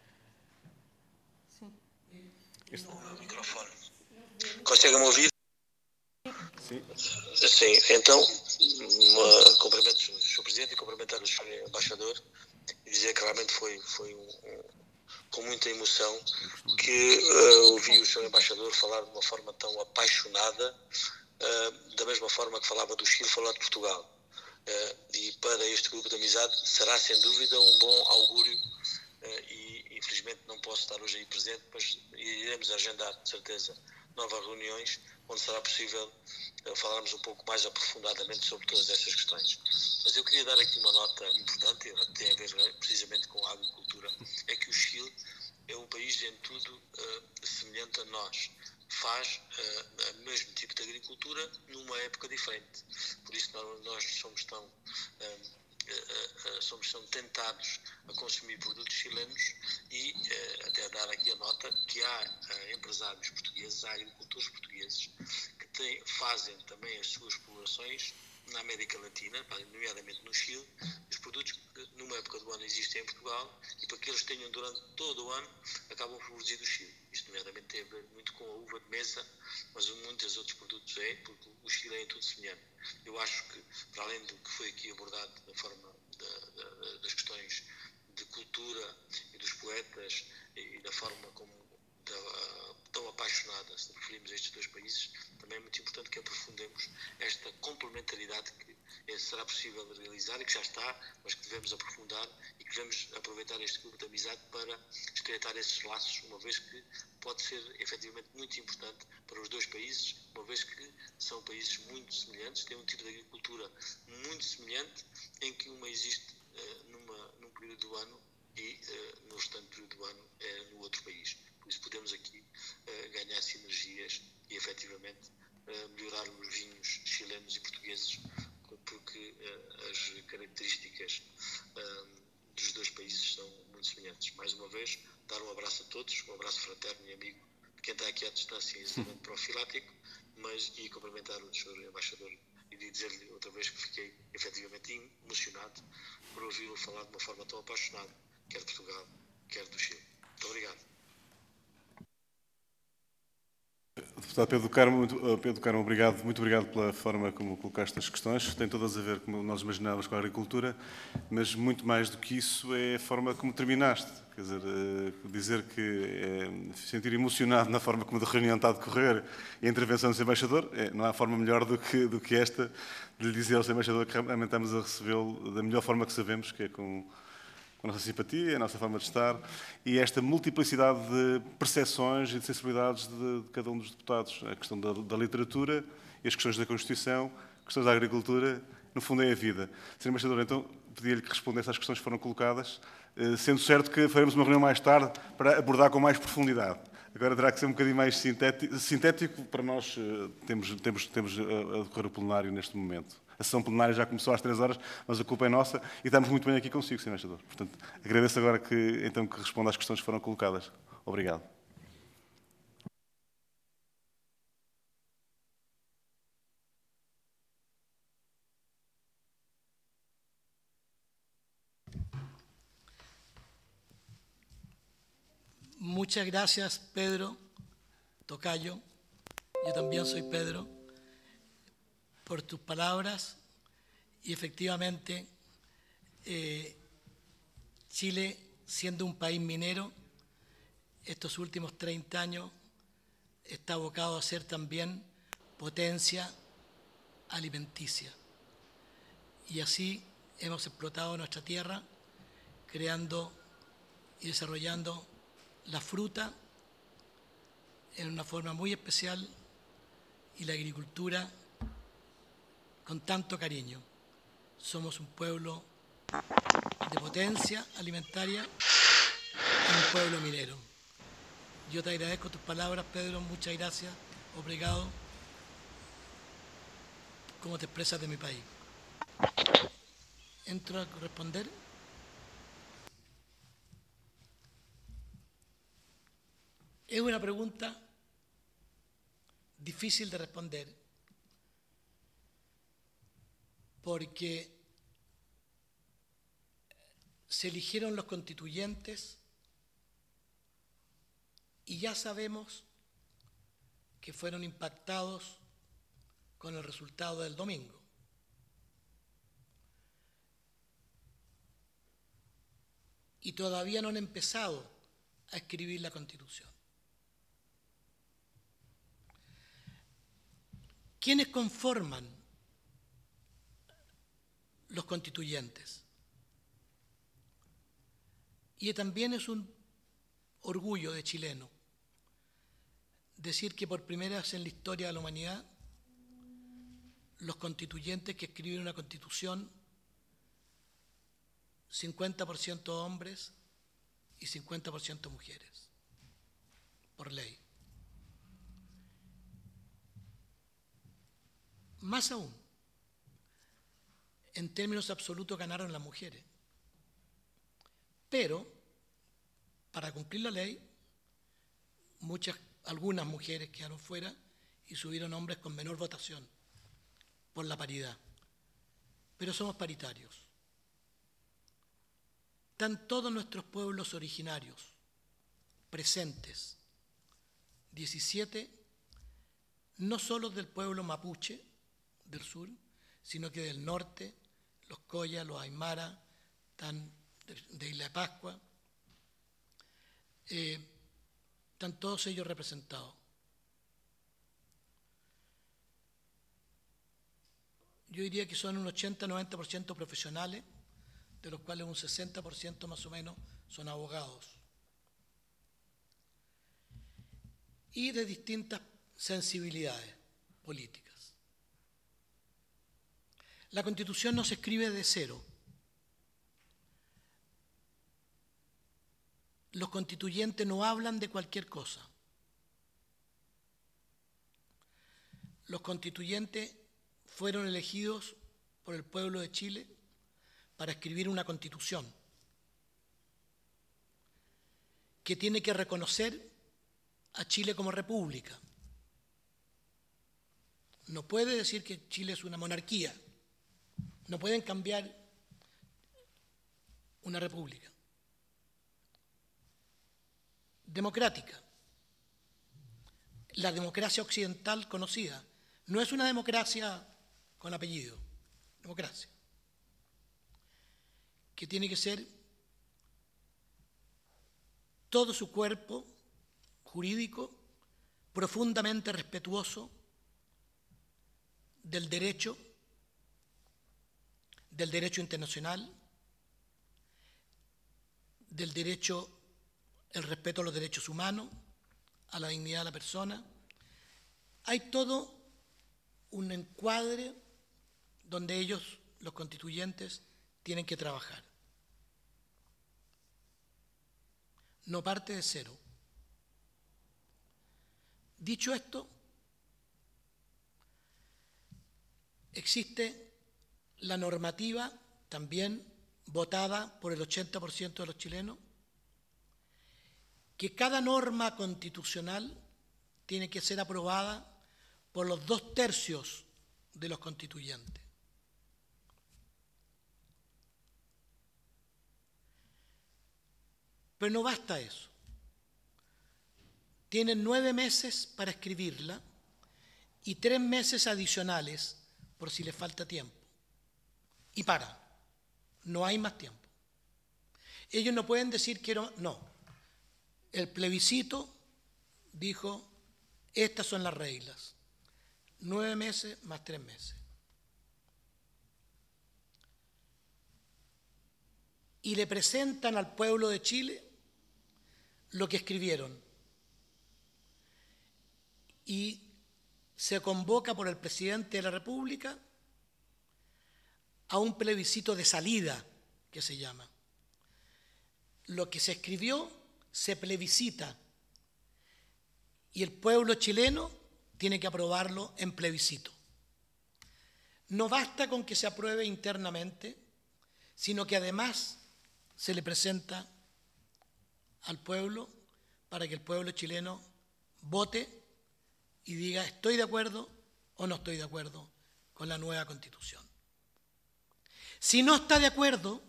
Sim. Este... O microfone. Conseguem-me ouvir? Sim. Sim, então, uma, cumprimento o senhor Presidente e cumprimentar o senhor Embaixador e dizer que realmente foi, foi um, um, com muita emoção que uh, ouvi o senhor Embaixador falar de uma forma tão apaixonada, uh, da mesma forma que falava do Chile, falar de Portugal. Uh, e para este grupo de amizade será sem dúvida um bom augúrio uh, e infelizmente não posso estar hoje aí presente, mas iremos agendar de certeza novas reuniões onde será possível uh, falarmos um pouco mais aprofundadamente sobre todas essas questões. Mas eu queria dar aqui uma nota importante, que tem a ver precisamente com a agricultura, é que o Chile é um país em tudo uh, semelhante a nós. Faz uh, o mesmo tipo de agricultura numa época diferente. Por isso nós, nós somos, tão, uh, uh, uh, somos tão tentados a consumir produtos chilenos e uh, até dar aqui a nota que há uh, empresários portugueses, há agricultores portugueses que têm, fazem também as suas explorações na América Latina, nomeadamente no Chile, os produtos que numa época do ano existem em Portugal e para que eles tenham durante todo o ano acabam por produzir do Chile. Isto nomeadamente tem a ver muito com a uva de mesa, mas muitos outros produtos é, porque o Chile é em tudo semelhante. Eu acho que, para além do que foi aqui abordado da forma da, da, das questões de cultura e dos poetas e da forma como da, tão apaixonada se referimos a estes dois países, também é muito importante que aprofundemos esta complementaridade que será possível realizar e que já está, mas que devemos aprofundar e que devemos aproveitar este clube de amizade para estreitar esses laços, uma vez que pode ser efetivamente muito importante para os dois países, uma vez que são países muito semelhantes, têm um tipo de agricultura muito semelhante, em que uma existe uh, numa, num período do ano e uh, no restante período do ano é no outro país. Por isso podemos aqui uh, ganhar sinergias e efetivamente uh, melhorar os vinhos chilenos e portugueses, porque uh, as características uh, dos dois países são muito semelhantes. Mais uma vez, dar um abraço a todos, um abraço fraterno e amigo de quem está aqui à distância em isolamento profilático, mas e cumprimentar o senhor Embaixador e dizer-lhe outra vez que fiquei efetivamente emocionado por ouvi-lo falar de uma forma tão apaixonada, quer de Portugal, quer do Chile. Muito obrigado. Deputado Pedro Carmo, muito, Pedro Carmo, obrigado, muito obrigado pela forma como colocaste as questões. Tem todas a ver, como nós imaginávamos, com a agricultura, mas muito mais do que isso é a forma como terminaste. Quer dizer, dizer que é, sentir emocionado na forma como a reunião está a decorrer e a intervenção do seu embaixador, é, não há forma melhor do que, do que esta de lhe dizer ao seu embaixador que realmente estamos a recebê-lo da melhor forma que sabemos, que é com... com a nossa simpatia, a nossa forma de estar e esta multiplicidade de percepções e de sensibilidades de, de cada um dos deputados. A questão da, da literatura e as questões da Constituição, questões da agricultura, no fundo é a vida. senhor Embaixador, então, pedia-lhe que respondesse às questões que foram colocadas, sendo certo que faremos uma reunião mais tarde para abordar com mais profundidade. Agora terá que ser um bocadinho mais sintético, sintético para nós temos, temos, temos a decorrer o plenário neste momento. A sessão plenária já começou às três horas, mas a culpa é nossa e estamos muito bem aqui consigo, senhor Embaixador. Portanto, agradeço agora que, então, que responda às questões que foram colocadas. Obrigado. Muchas gracias, Pedro Tocayo. Yo también soy Pedro, por tus palabras. Y efectivamente, eh, Chile, siendo un país minero, estos últimos treinta años está abocado a ser también potencia alimenticia. Y así hemos explotado nuestra tierra, creando y desarrollando la fruta en una forma muy especial y la agricultura con tanto cariño. Somos un pueblo de potencia alimentaria y un pueblo minero. Yo te agradezco tus palabras, Pedro, muchas gracias, obrigado, como te expresas de mi país. ¿Entro a responder? Es una pregunta difícil de responder porque se eligieron los constituyentes y ya sabemos que fueron impactados con el resultado del domingo. Y todavía no han empezado a escribir la Constitución. ¿Quiénes conforman los constituyentes? Y también es un orgullo de chileno decir que por primera vez en la historia de la humanidad los constituyentes que escriben una constitución, cincuenta por ciento hombres y cincuenta por ciento mujeres, por ley. Más aún, en términos absolutos ganaron las mujeres. Pero, para cumplir la ley, muchas, algunas mujeres quedaron fuera y subieron hombres con menor votación por la paridad. Pero somos paritarios. Están todos nuestros pueblos originarios presentes, diecisiete, no solo del pueblo mapuche del sur, sino que del norte, los Coya, los Aymara, están de Isla de Pascua, eh, están todos ellos representados. yo diría que son un ochenta a noventa por ciento profesionales, de los cuales un sesenta por ciento más o menos son abogados. Y de distintas sensibilidades políticas. La Constitución no se escribe de cero. Los constituyentes no hablan de cualquier cosa. Los constituyentes fueron elegidos por el pueblo de Chile para escribir una constitución que tiene que reconocer a Chile como república. No puede decir que Chile es una monarquía. No pueden cambiar una república democrática. La democracia occidental conocida no es una democracia con apellido, democracia, que tiene que ser todo su cuerpo jurídico profundamente respetuoso del derecho, del derecho internacional, del derecho, el respeto a los derechos humanos, a la dignidad de la persona. Hay todo un encuadre donde ellos, los constituyentes, tienen que trabajar. No parte de cero. Dicho esto, existe la normativa también votada por el ochenta por ciento de los chilenos, que cada norma constitucional tiene que ser aprobada por los dos tercios de los constituyentes. Pero no basta eso. Tienen nueve meses para escribirla y tres meses adicionales por si les falta tiempo. Y para, no hay más tiempo. Ellos no pueden decir quiero, no. El plebiscito dijo, estas son las reglas. Nueve meses más tres meses. Y le presentan al pueblo de Chile lo que escribieron. Y se convoca por el presidente de la República a un plebiscito de salida, que se llama. Lo que se escribió se plebiscita y el pueblo chileno tiene que aprobarlo en plebiscito. No basta con que se apruebe internamente, sino que además se le presenta al pueblo para que el pueblo chileno vote y diga estoy de acuerdo o no estoy de acuerdo con la nueva Constitución. Si no está de acuerdo,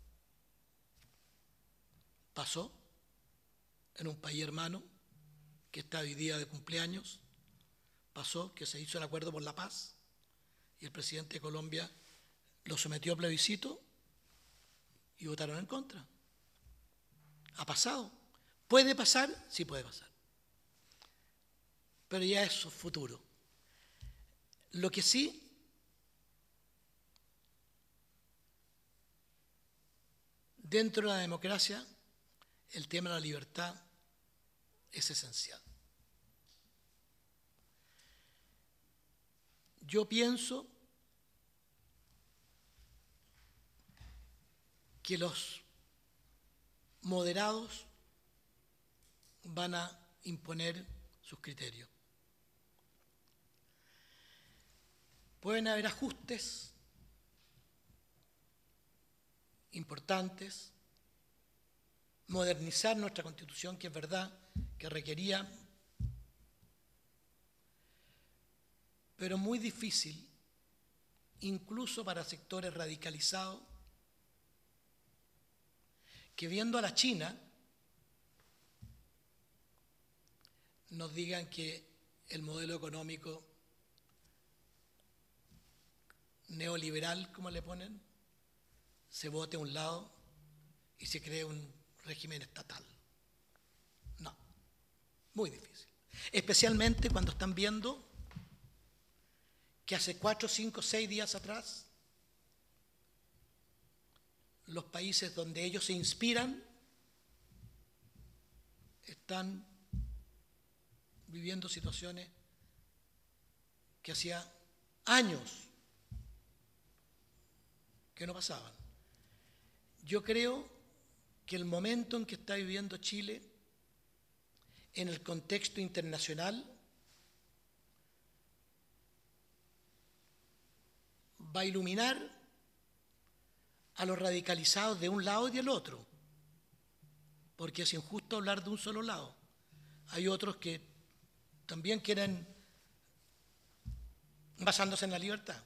pasó en un país hermano que está hoy día de cumpleaños, pasó que se hizo el acuerdo por la paz y el presidente de Colombia lo sometió a plebiscito y votaron en contra. Ha pasado. ¿Puede pasar? Sí puede pasar. Pero ya eso es futuro. Lo que sí, dentro de la democracia, el tema de la libertad es esencial. Yo pienso que los moderados van a imponer sus criterios. Pueden haber ajustes importantes, modernizar nuestra Constitución, que es verdad que requería, pero muy difícil, incluso para sectores radicalizados, que viendo a la China nos digan que el modelo económico neoliberal, como le ponen, se vote a un lado y se cree un régimen estatal. No, muy difícil. Especialmente cuando están viendo que hace cuatro, cinco, seis días atrás, los países donde ellos se inspiran están viviendo situaciones que hacía años que no pasaban. Yo creo que el momento en que está viviendo Chile en el contexto internacional va a iluminar a los radicalizados de un lado y del otro, porque es injusto hablar de un solo lado. Hay otros que también quieren basándose en la libertad.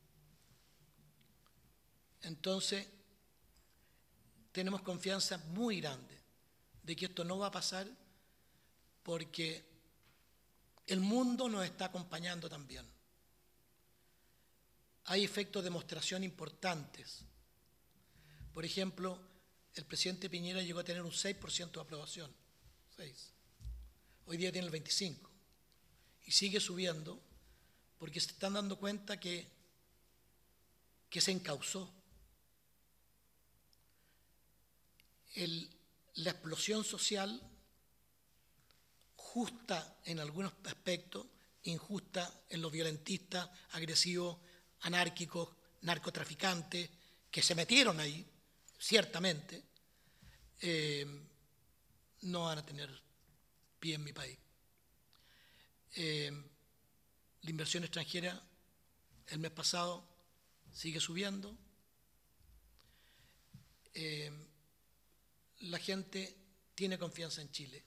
Entonces, tenemos confianza muy grande de que esto no va a pasar, porque el mundo nos está acompañando también. Hay efectos de demostración importantes. Por ejemplo, el presidente Piñera llegó a tener un seis por ciento de aprobación. seis. Hoy día tiene el veinticinco por ciento. Y sigue subiendo porque se están dando cuenta que, que se encauzó. El, la explosión social, justa en algunos aspectos, injusta en los violentistas, agresivos, anárquicos, narcotraficantes, que se metieron ahí, ciertamente, eh, no van a tener pie en mi país. Eh, la inversión extranjera el mes pasado sigue subiendo. Eh, la gente tiene confianza en Chile.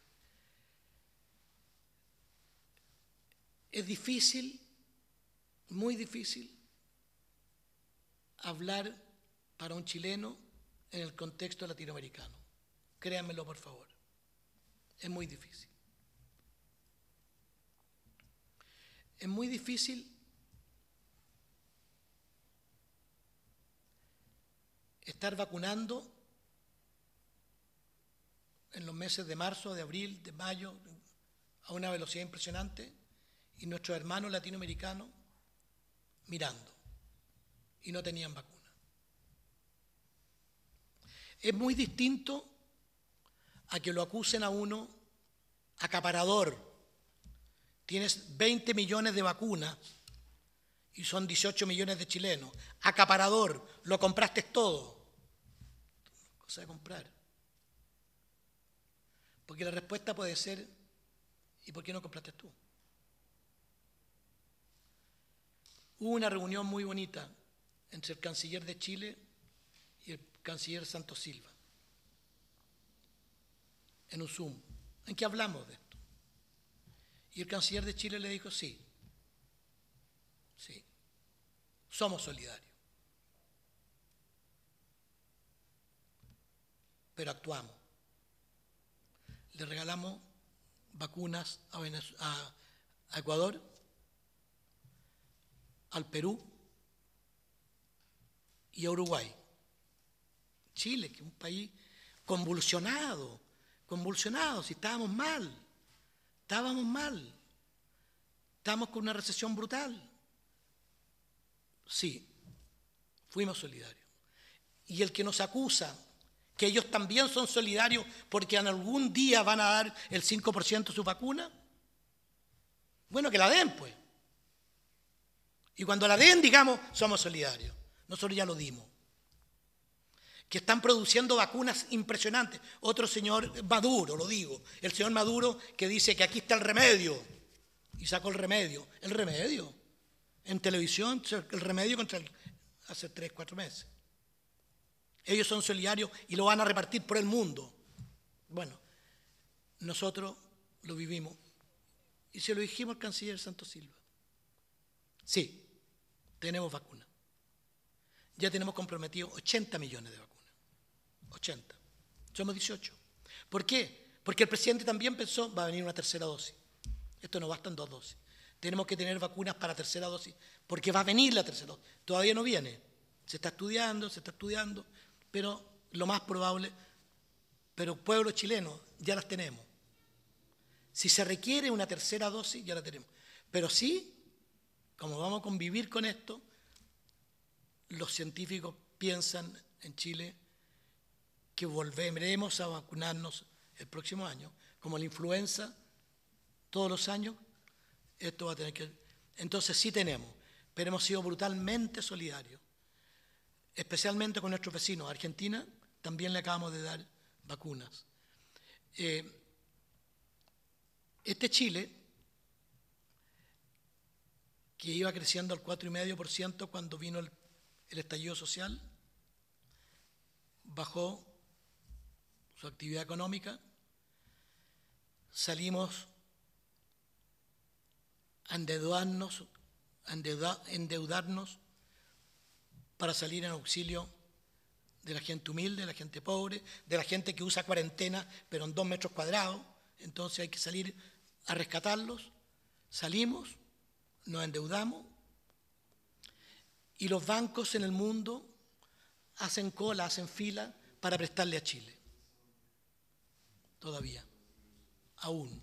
Es difícil, muy difícil, hablar para un chileno en el contexto latinoamericano. Créanmelo, por favor. Es muy difícil. Es muy difícil estar vacunando en los meses de marzo, de abril, de mayo, a una velocidad impresionante, y nuestros hermanos latinoamericanos mirando, y no tenían vacuna. Es muy distinto a que lo acusen a uno acaparador. Tienes veinte millones de vacunas y son dieciocho millones de chilenos. Acaparador, lo compraste todo. Cosa de comprar. Porque la respuesta puede ser, ¿y por qué no compraste tú? Hubo una reunión muy bonita entre el canciller de Chile y el canciller Santos Silva, en un Zoom, en que hablamos de esto. Y el canciller de Chile le dijo, sí, sí, somos solidarios, pero actuamos. Le regalamos vacunas a, Venez- a, a Ecuador, al Perú y a Uruguay. Chile, que es un país convulsionado, convulsionado, si estábamos mal, estábamos mal, estábamos con una recesión brutal. Sí, fuimos solidarios. Y el que nos acusa que ellos también son solidarios porque en algún día van a dar el cinco por ciento de su vacuna, bueno, que la den, pues. Y cuando la den, digamos, somos solidarios. Nosotros ya lo dimos. Que están produciendo vacunas impresionantes. Otro señor, Maduro, lo digo, el señor Maduro que dice que aquí está el remedio. Y sacó el remedio. ¿El remedio? En televisión, el remedio contra el, hace tres, cuatro meses. Ellos son solidarios y lo van a repartir por el mundo. Bueno, nosotros lo vivimos. Y se lo dijimos al canciller Santos Silva. Sí, tenemos vacuna. Ya tenemos comprometidos ochenta millones de vacunas. ochenta. Somos dieciocho. ¿Por qué? Porque el presidente también pensó, va a venir una tercera dosis. Esto no bastan dos dosis. Tenemos que tener vacunas para tercera dosis, porque va a venir la tercera dosis. Todavía no viene. Se está estudiando, se está estudiando, pero lo más probable, pero pueblo chileno, ya las tenemos. Si se requiere una tercera dosis, ya la tenemos. Pero sí, como vamos a convivir con esto, los científicos piensan en Chile que volveremos a vacunarnos el próximo año, como la influenza, todos los años, esto va a tener que... Entonces sí tenemos, pero hemos sido brutalmente solidarios, especialmente con nuestros vecinos. A Argentina también le acabamos de dar vacunas. Eh, este Chile, que iba creciendo al cuatro coma cinco por ciento cuando vino el, el estallido social, bajó su actividad económica, salimos a endeudarnos, a endeuda, endeudarnos para salir en auxilio de la gente humilde, de la gente pobre, de la gente que usa cuarentena, pero en dos metros cuadrados. Entonces hay que salir a rescatarlos. Salimos, nos endeudamos y los bancos en el mundo hacen cola, hacen fila para prestarle a Chile. Todavía, aún.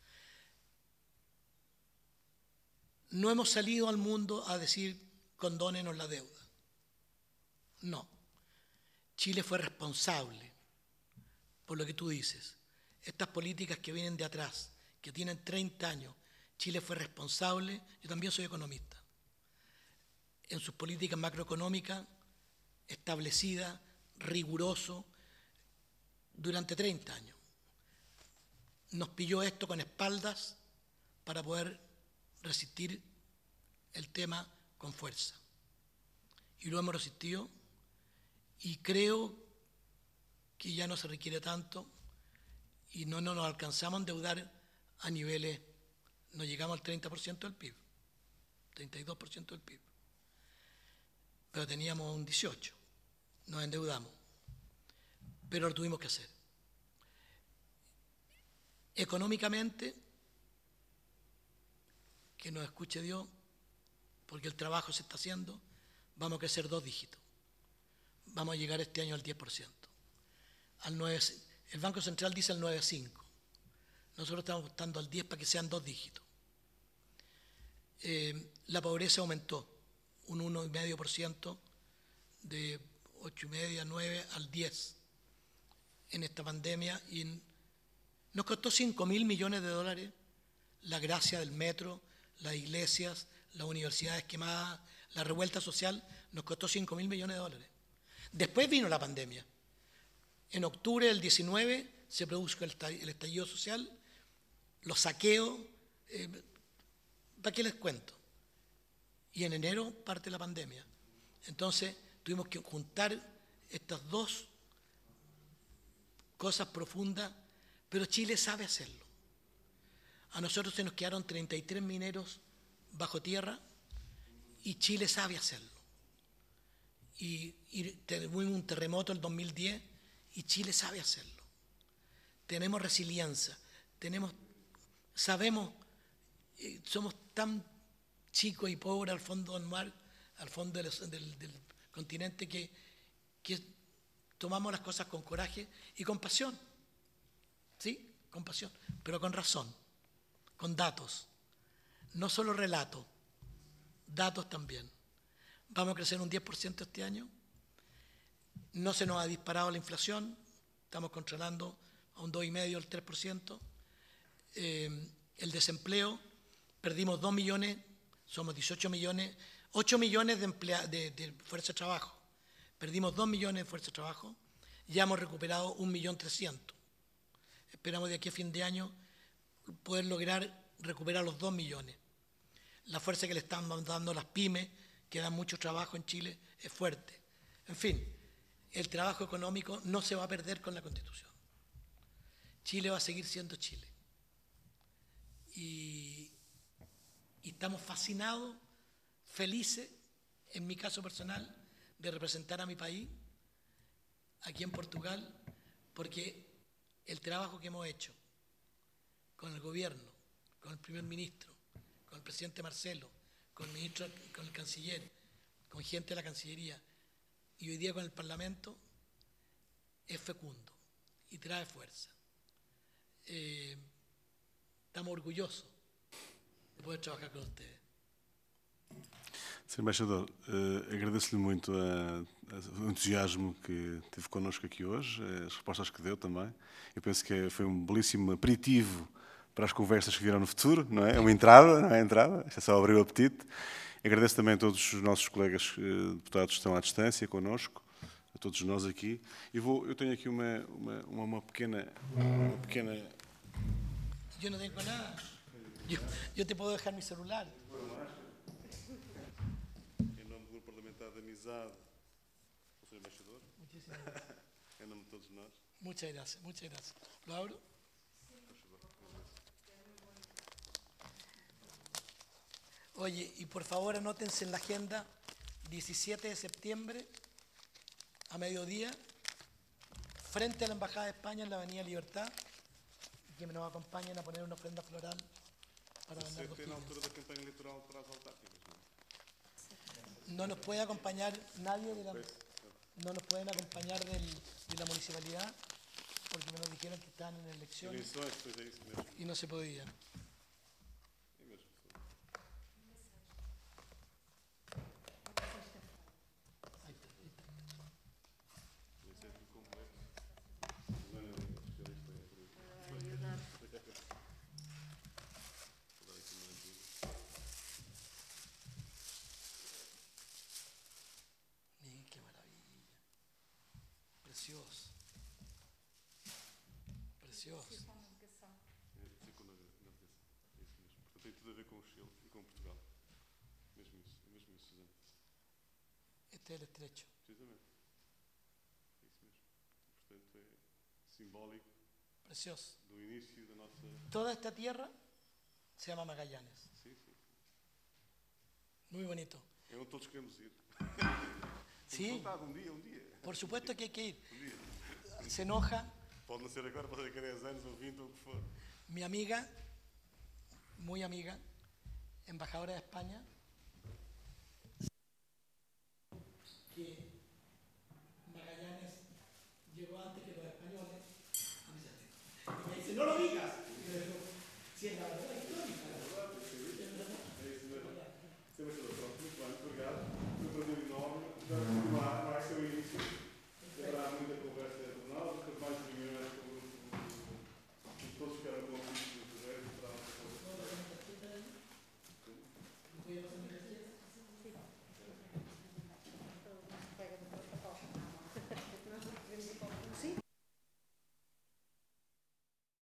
No hemos salido al mundo a decir condónenos la deuda. No. Chile fue responsable por lo que tú dices. Estas políticas que vienen de atrás, que tienen treinta años, Chile fue responsable, yo también soy economista, en sus políticas macroeconómicas establecidas, riguroso, durante treinta años. Nos pilló esto con espaldas para poder resistir el tema con fuerza. Y lo hemos resistido y creo que ya no se requiere tanto y no, no nos alcanzamos a endeudar a niveles, no llegamos al treinta por ciento del P I B, treinta y dos por ciento del P I B, pero teníamos un dieciocho por ciento, nos endeudamos, pero lo tuvimos que hacer. Económicamente, que nos escuche Dios, porque el trabajo se está haciendo, vamos a crecer dos dígitos. Vamos a llegar este año al diez por ciento. Al nueve, el Banco Central dice el nueve coma cinco. Nosotros estamos optando al diez para que sean dos dígitos. Eh, la pobreza aumentó un uno coma cinco por ciento de ocho coma cinco, nueve al diez en esta pandemia y en, nos costó cinco mil millones de dólares la gracia del metro, las iglesias, las universidades quemadas, la revuelta social, nos costó cinco mil millones de dólares. Después vino la pandemia. En octubre del diecinueve se produjo el estallido social, los saqueos, eh, ¿para qué les cuento? Y en enero parte la pandemia. Entonces tuvimos que juntar estas dos cosas profundas, pero Chile sabe hacerlo. A nosotros se nos quedaron treinta y tres mineros bajo tierra y Chile sabe hacerlo. Y, y tuvimos un terremoto el dos mil diez y Chile sabe hacerlo. Tenemos resiliencia, tenemos, sabemos, eh, somos tan chicos y pobres al fondo del mar, al fondo del, del, del continente, que, que tomamos las cosas con coraje y con pasión. ¿Sí? Con pasión, pero con razón, con datos. No solo relatos, datos también. Vamos a crecer un diez por ciento este año. No se nos ha disparado la inflación. Estamos controlando a un dos coma cinco, el tres por ciento. Eh, el desempleo, perdimos dos millones, somos dieciocho millones, ocho millones de, emplea, de, de fuerza de trabajo. Perdimos dos millones de fuerza de trabajo. Ya hemos recuperado un millón trescientos. Esperamos de aquí a fin de año poder lograr recuperar los dos millones. La fuerza que le están dando las pymes, que dan mucho trabajo en Chile, es fuerte. En fin, el trabajo económico no se va a perder con la Constitución. Chile va a seguir siendo Chile. Y, y estamos fascinados, felices, en mi caso personal, de representar a mi país aquí en Portugal, porque el trabajo que hemos hecho con el gobierno, con el primer ministro, con el presidente Marcelo, con el ministro, con el canciller, con gente de la Cancillería y hoy día con el Parlamento, es fecundo y trae fuerza. Eh, estamos orgullosos de poder trabajar con ustedes. senhor Embaixador, uh, agradeço-lhe muito a, a, o entusiasmo que teve connosco aqui hoje, as respostas que deu também. Eu penso que foi um belíssimo aperitivo para as conversas que virão no futuro, não é? É uma entrada, não é entrada, isto é só abrir o apetite. Agradeço também a todos os nossos colegas uh, deputados que estão à distância connosco, a todos nós aqui. Eu, vou, eu tenho aqui uma, uma, uma, uma pequena... Uma pequena... Eu não tenho nada. Eu, eu te posso deixar mi celular. Em nome do Grupo Parlamentar de Amizade, o senhor Embaixador. Muchísimas gracias. Em nome de todos nós. Muchas gracias, muchas gracias. ¿Lo abro? Oye, y por favor anótense en la agenda diecisiete de septiembre a mediodía, frente a la Embajada de España en la Avenida Libertad, y que nos acompañen a poner una ofrenda floral para Bernardo Tem na Higgins. altura da campanha eleitoral para as autárquicas, não é? No nos puede acompañar nadie de la, no nos pueden acompañar del, de la municipalidad porque me nos dijeron que están en elecciones Eleições, pois é isso mesmo. y no se podía. É mesmo. Esse é tudo completo. Não, não, não, especialista é por isso. Vou dar aqui uma ajuda. Miren qué maravilla. Precioso. Precioso. É, ficou na navegação. É isso mesmo. Portanto, tem tudo a ver com o Chile e com Portugal. Mesmo isso, é mesmo isso, Susana. Este es el estrecho. Precisamente. É isso mesmo. Portanto, é simbólico Precioso. do início da nossa... Toda esta tierra se llama Magallanes. Sim, sim. Muy bonito. É onde todos queremos ir. Sí, Vontade, um dia, um dia. por supuesto que hay que ir. Um dia. Se enoja Pode não ser agora, pode ser daqui a dez anos ou vinte ou o que for. mi amiga, muy amiga, embajadora de España,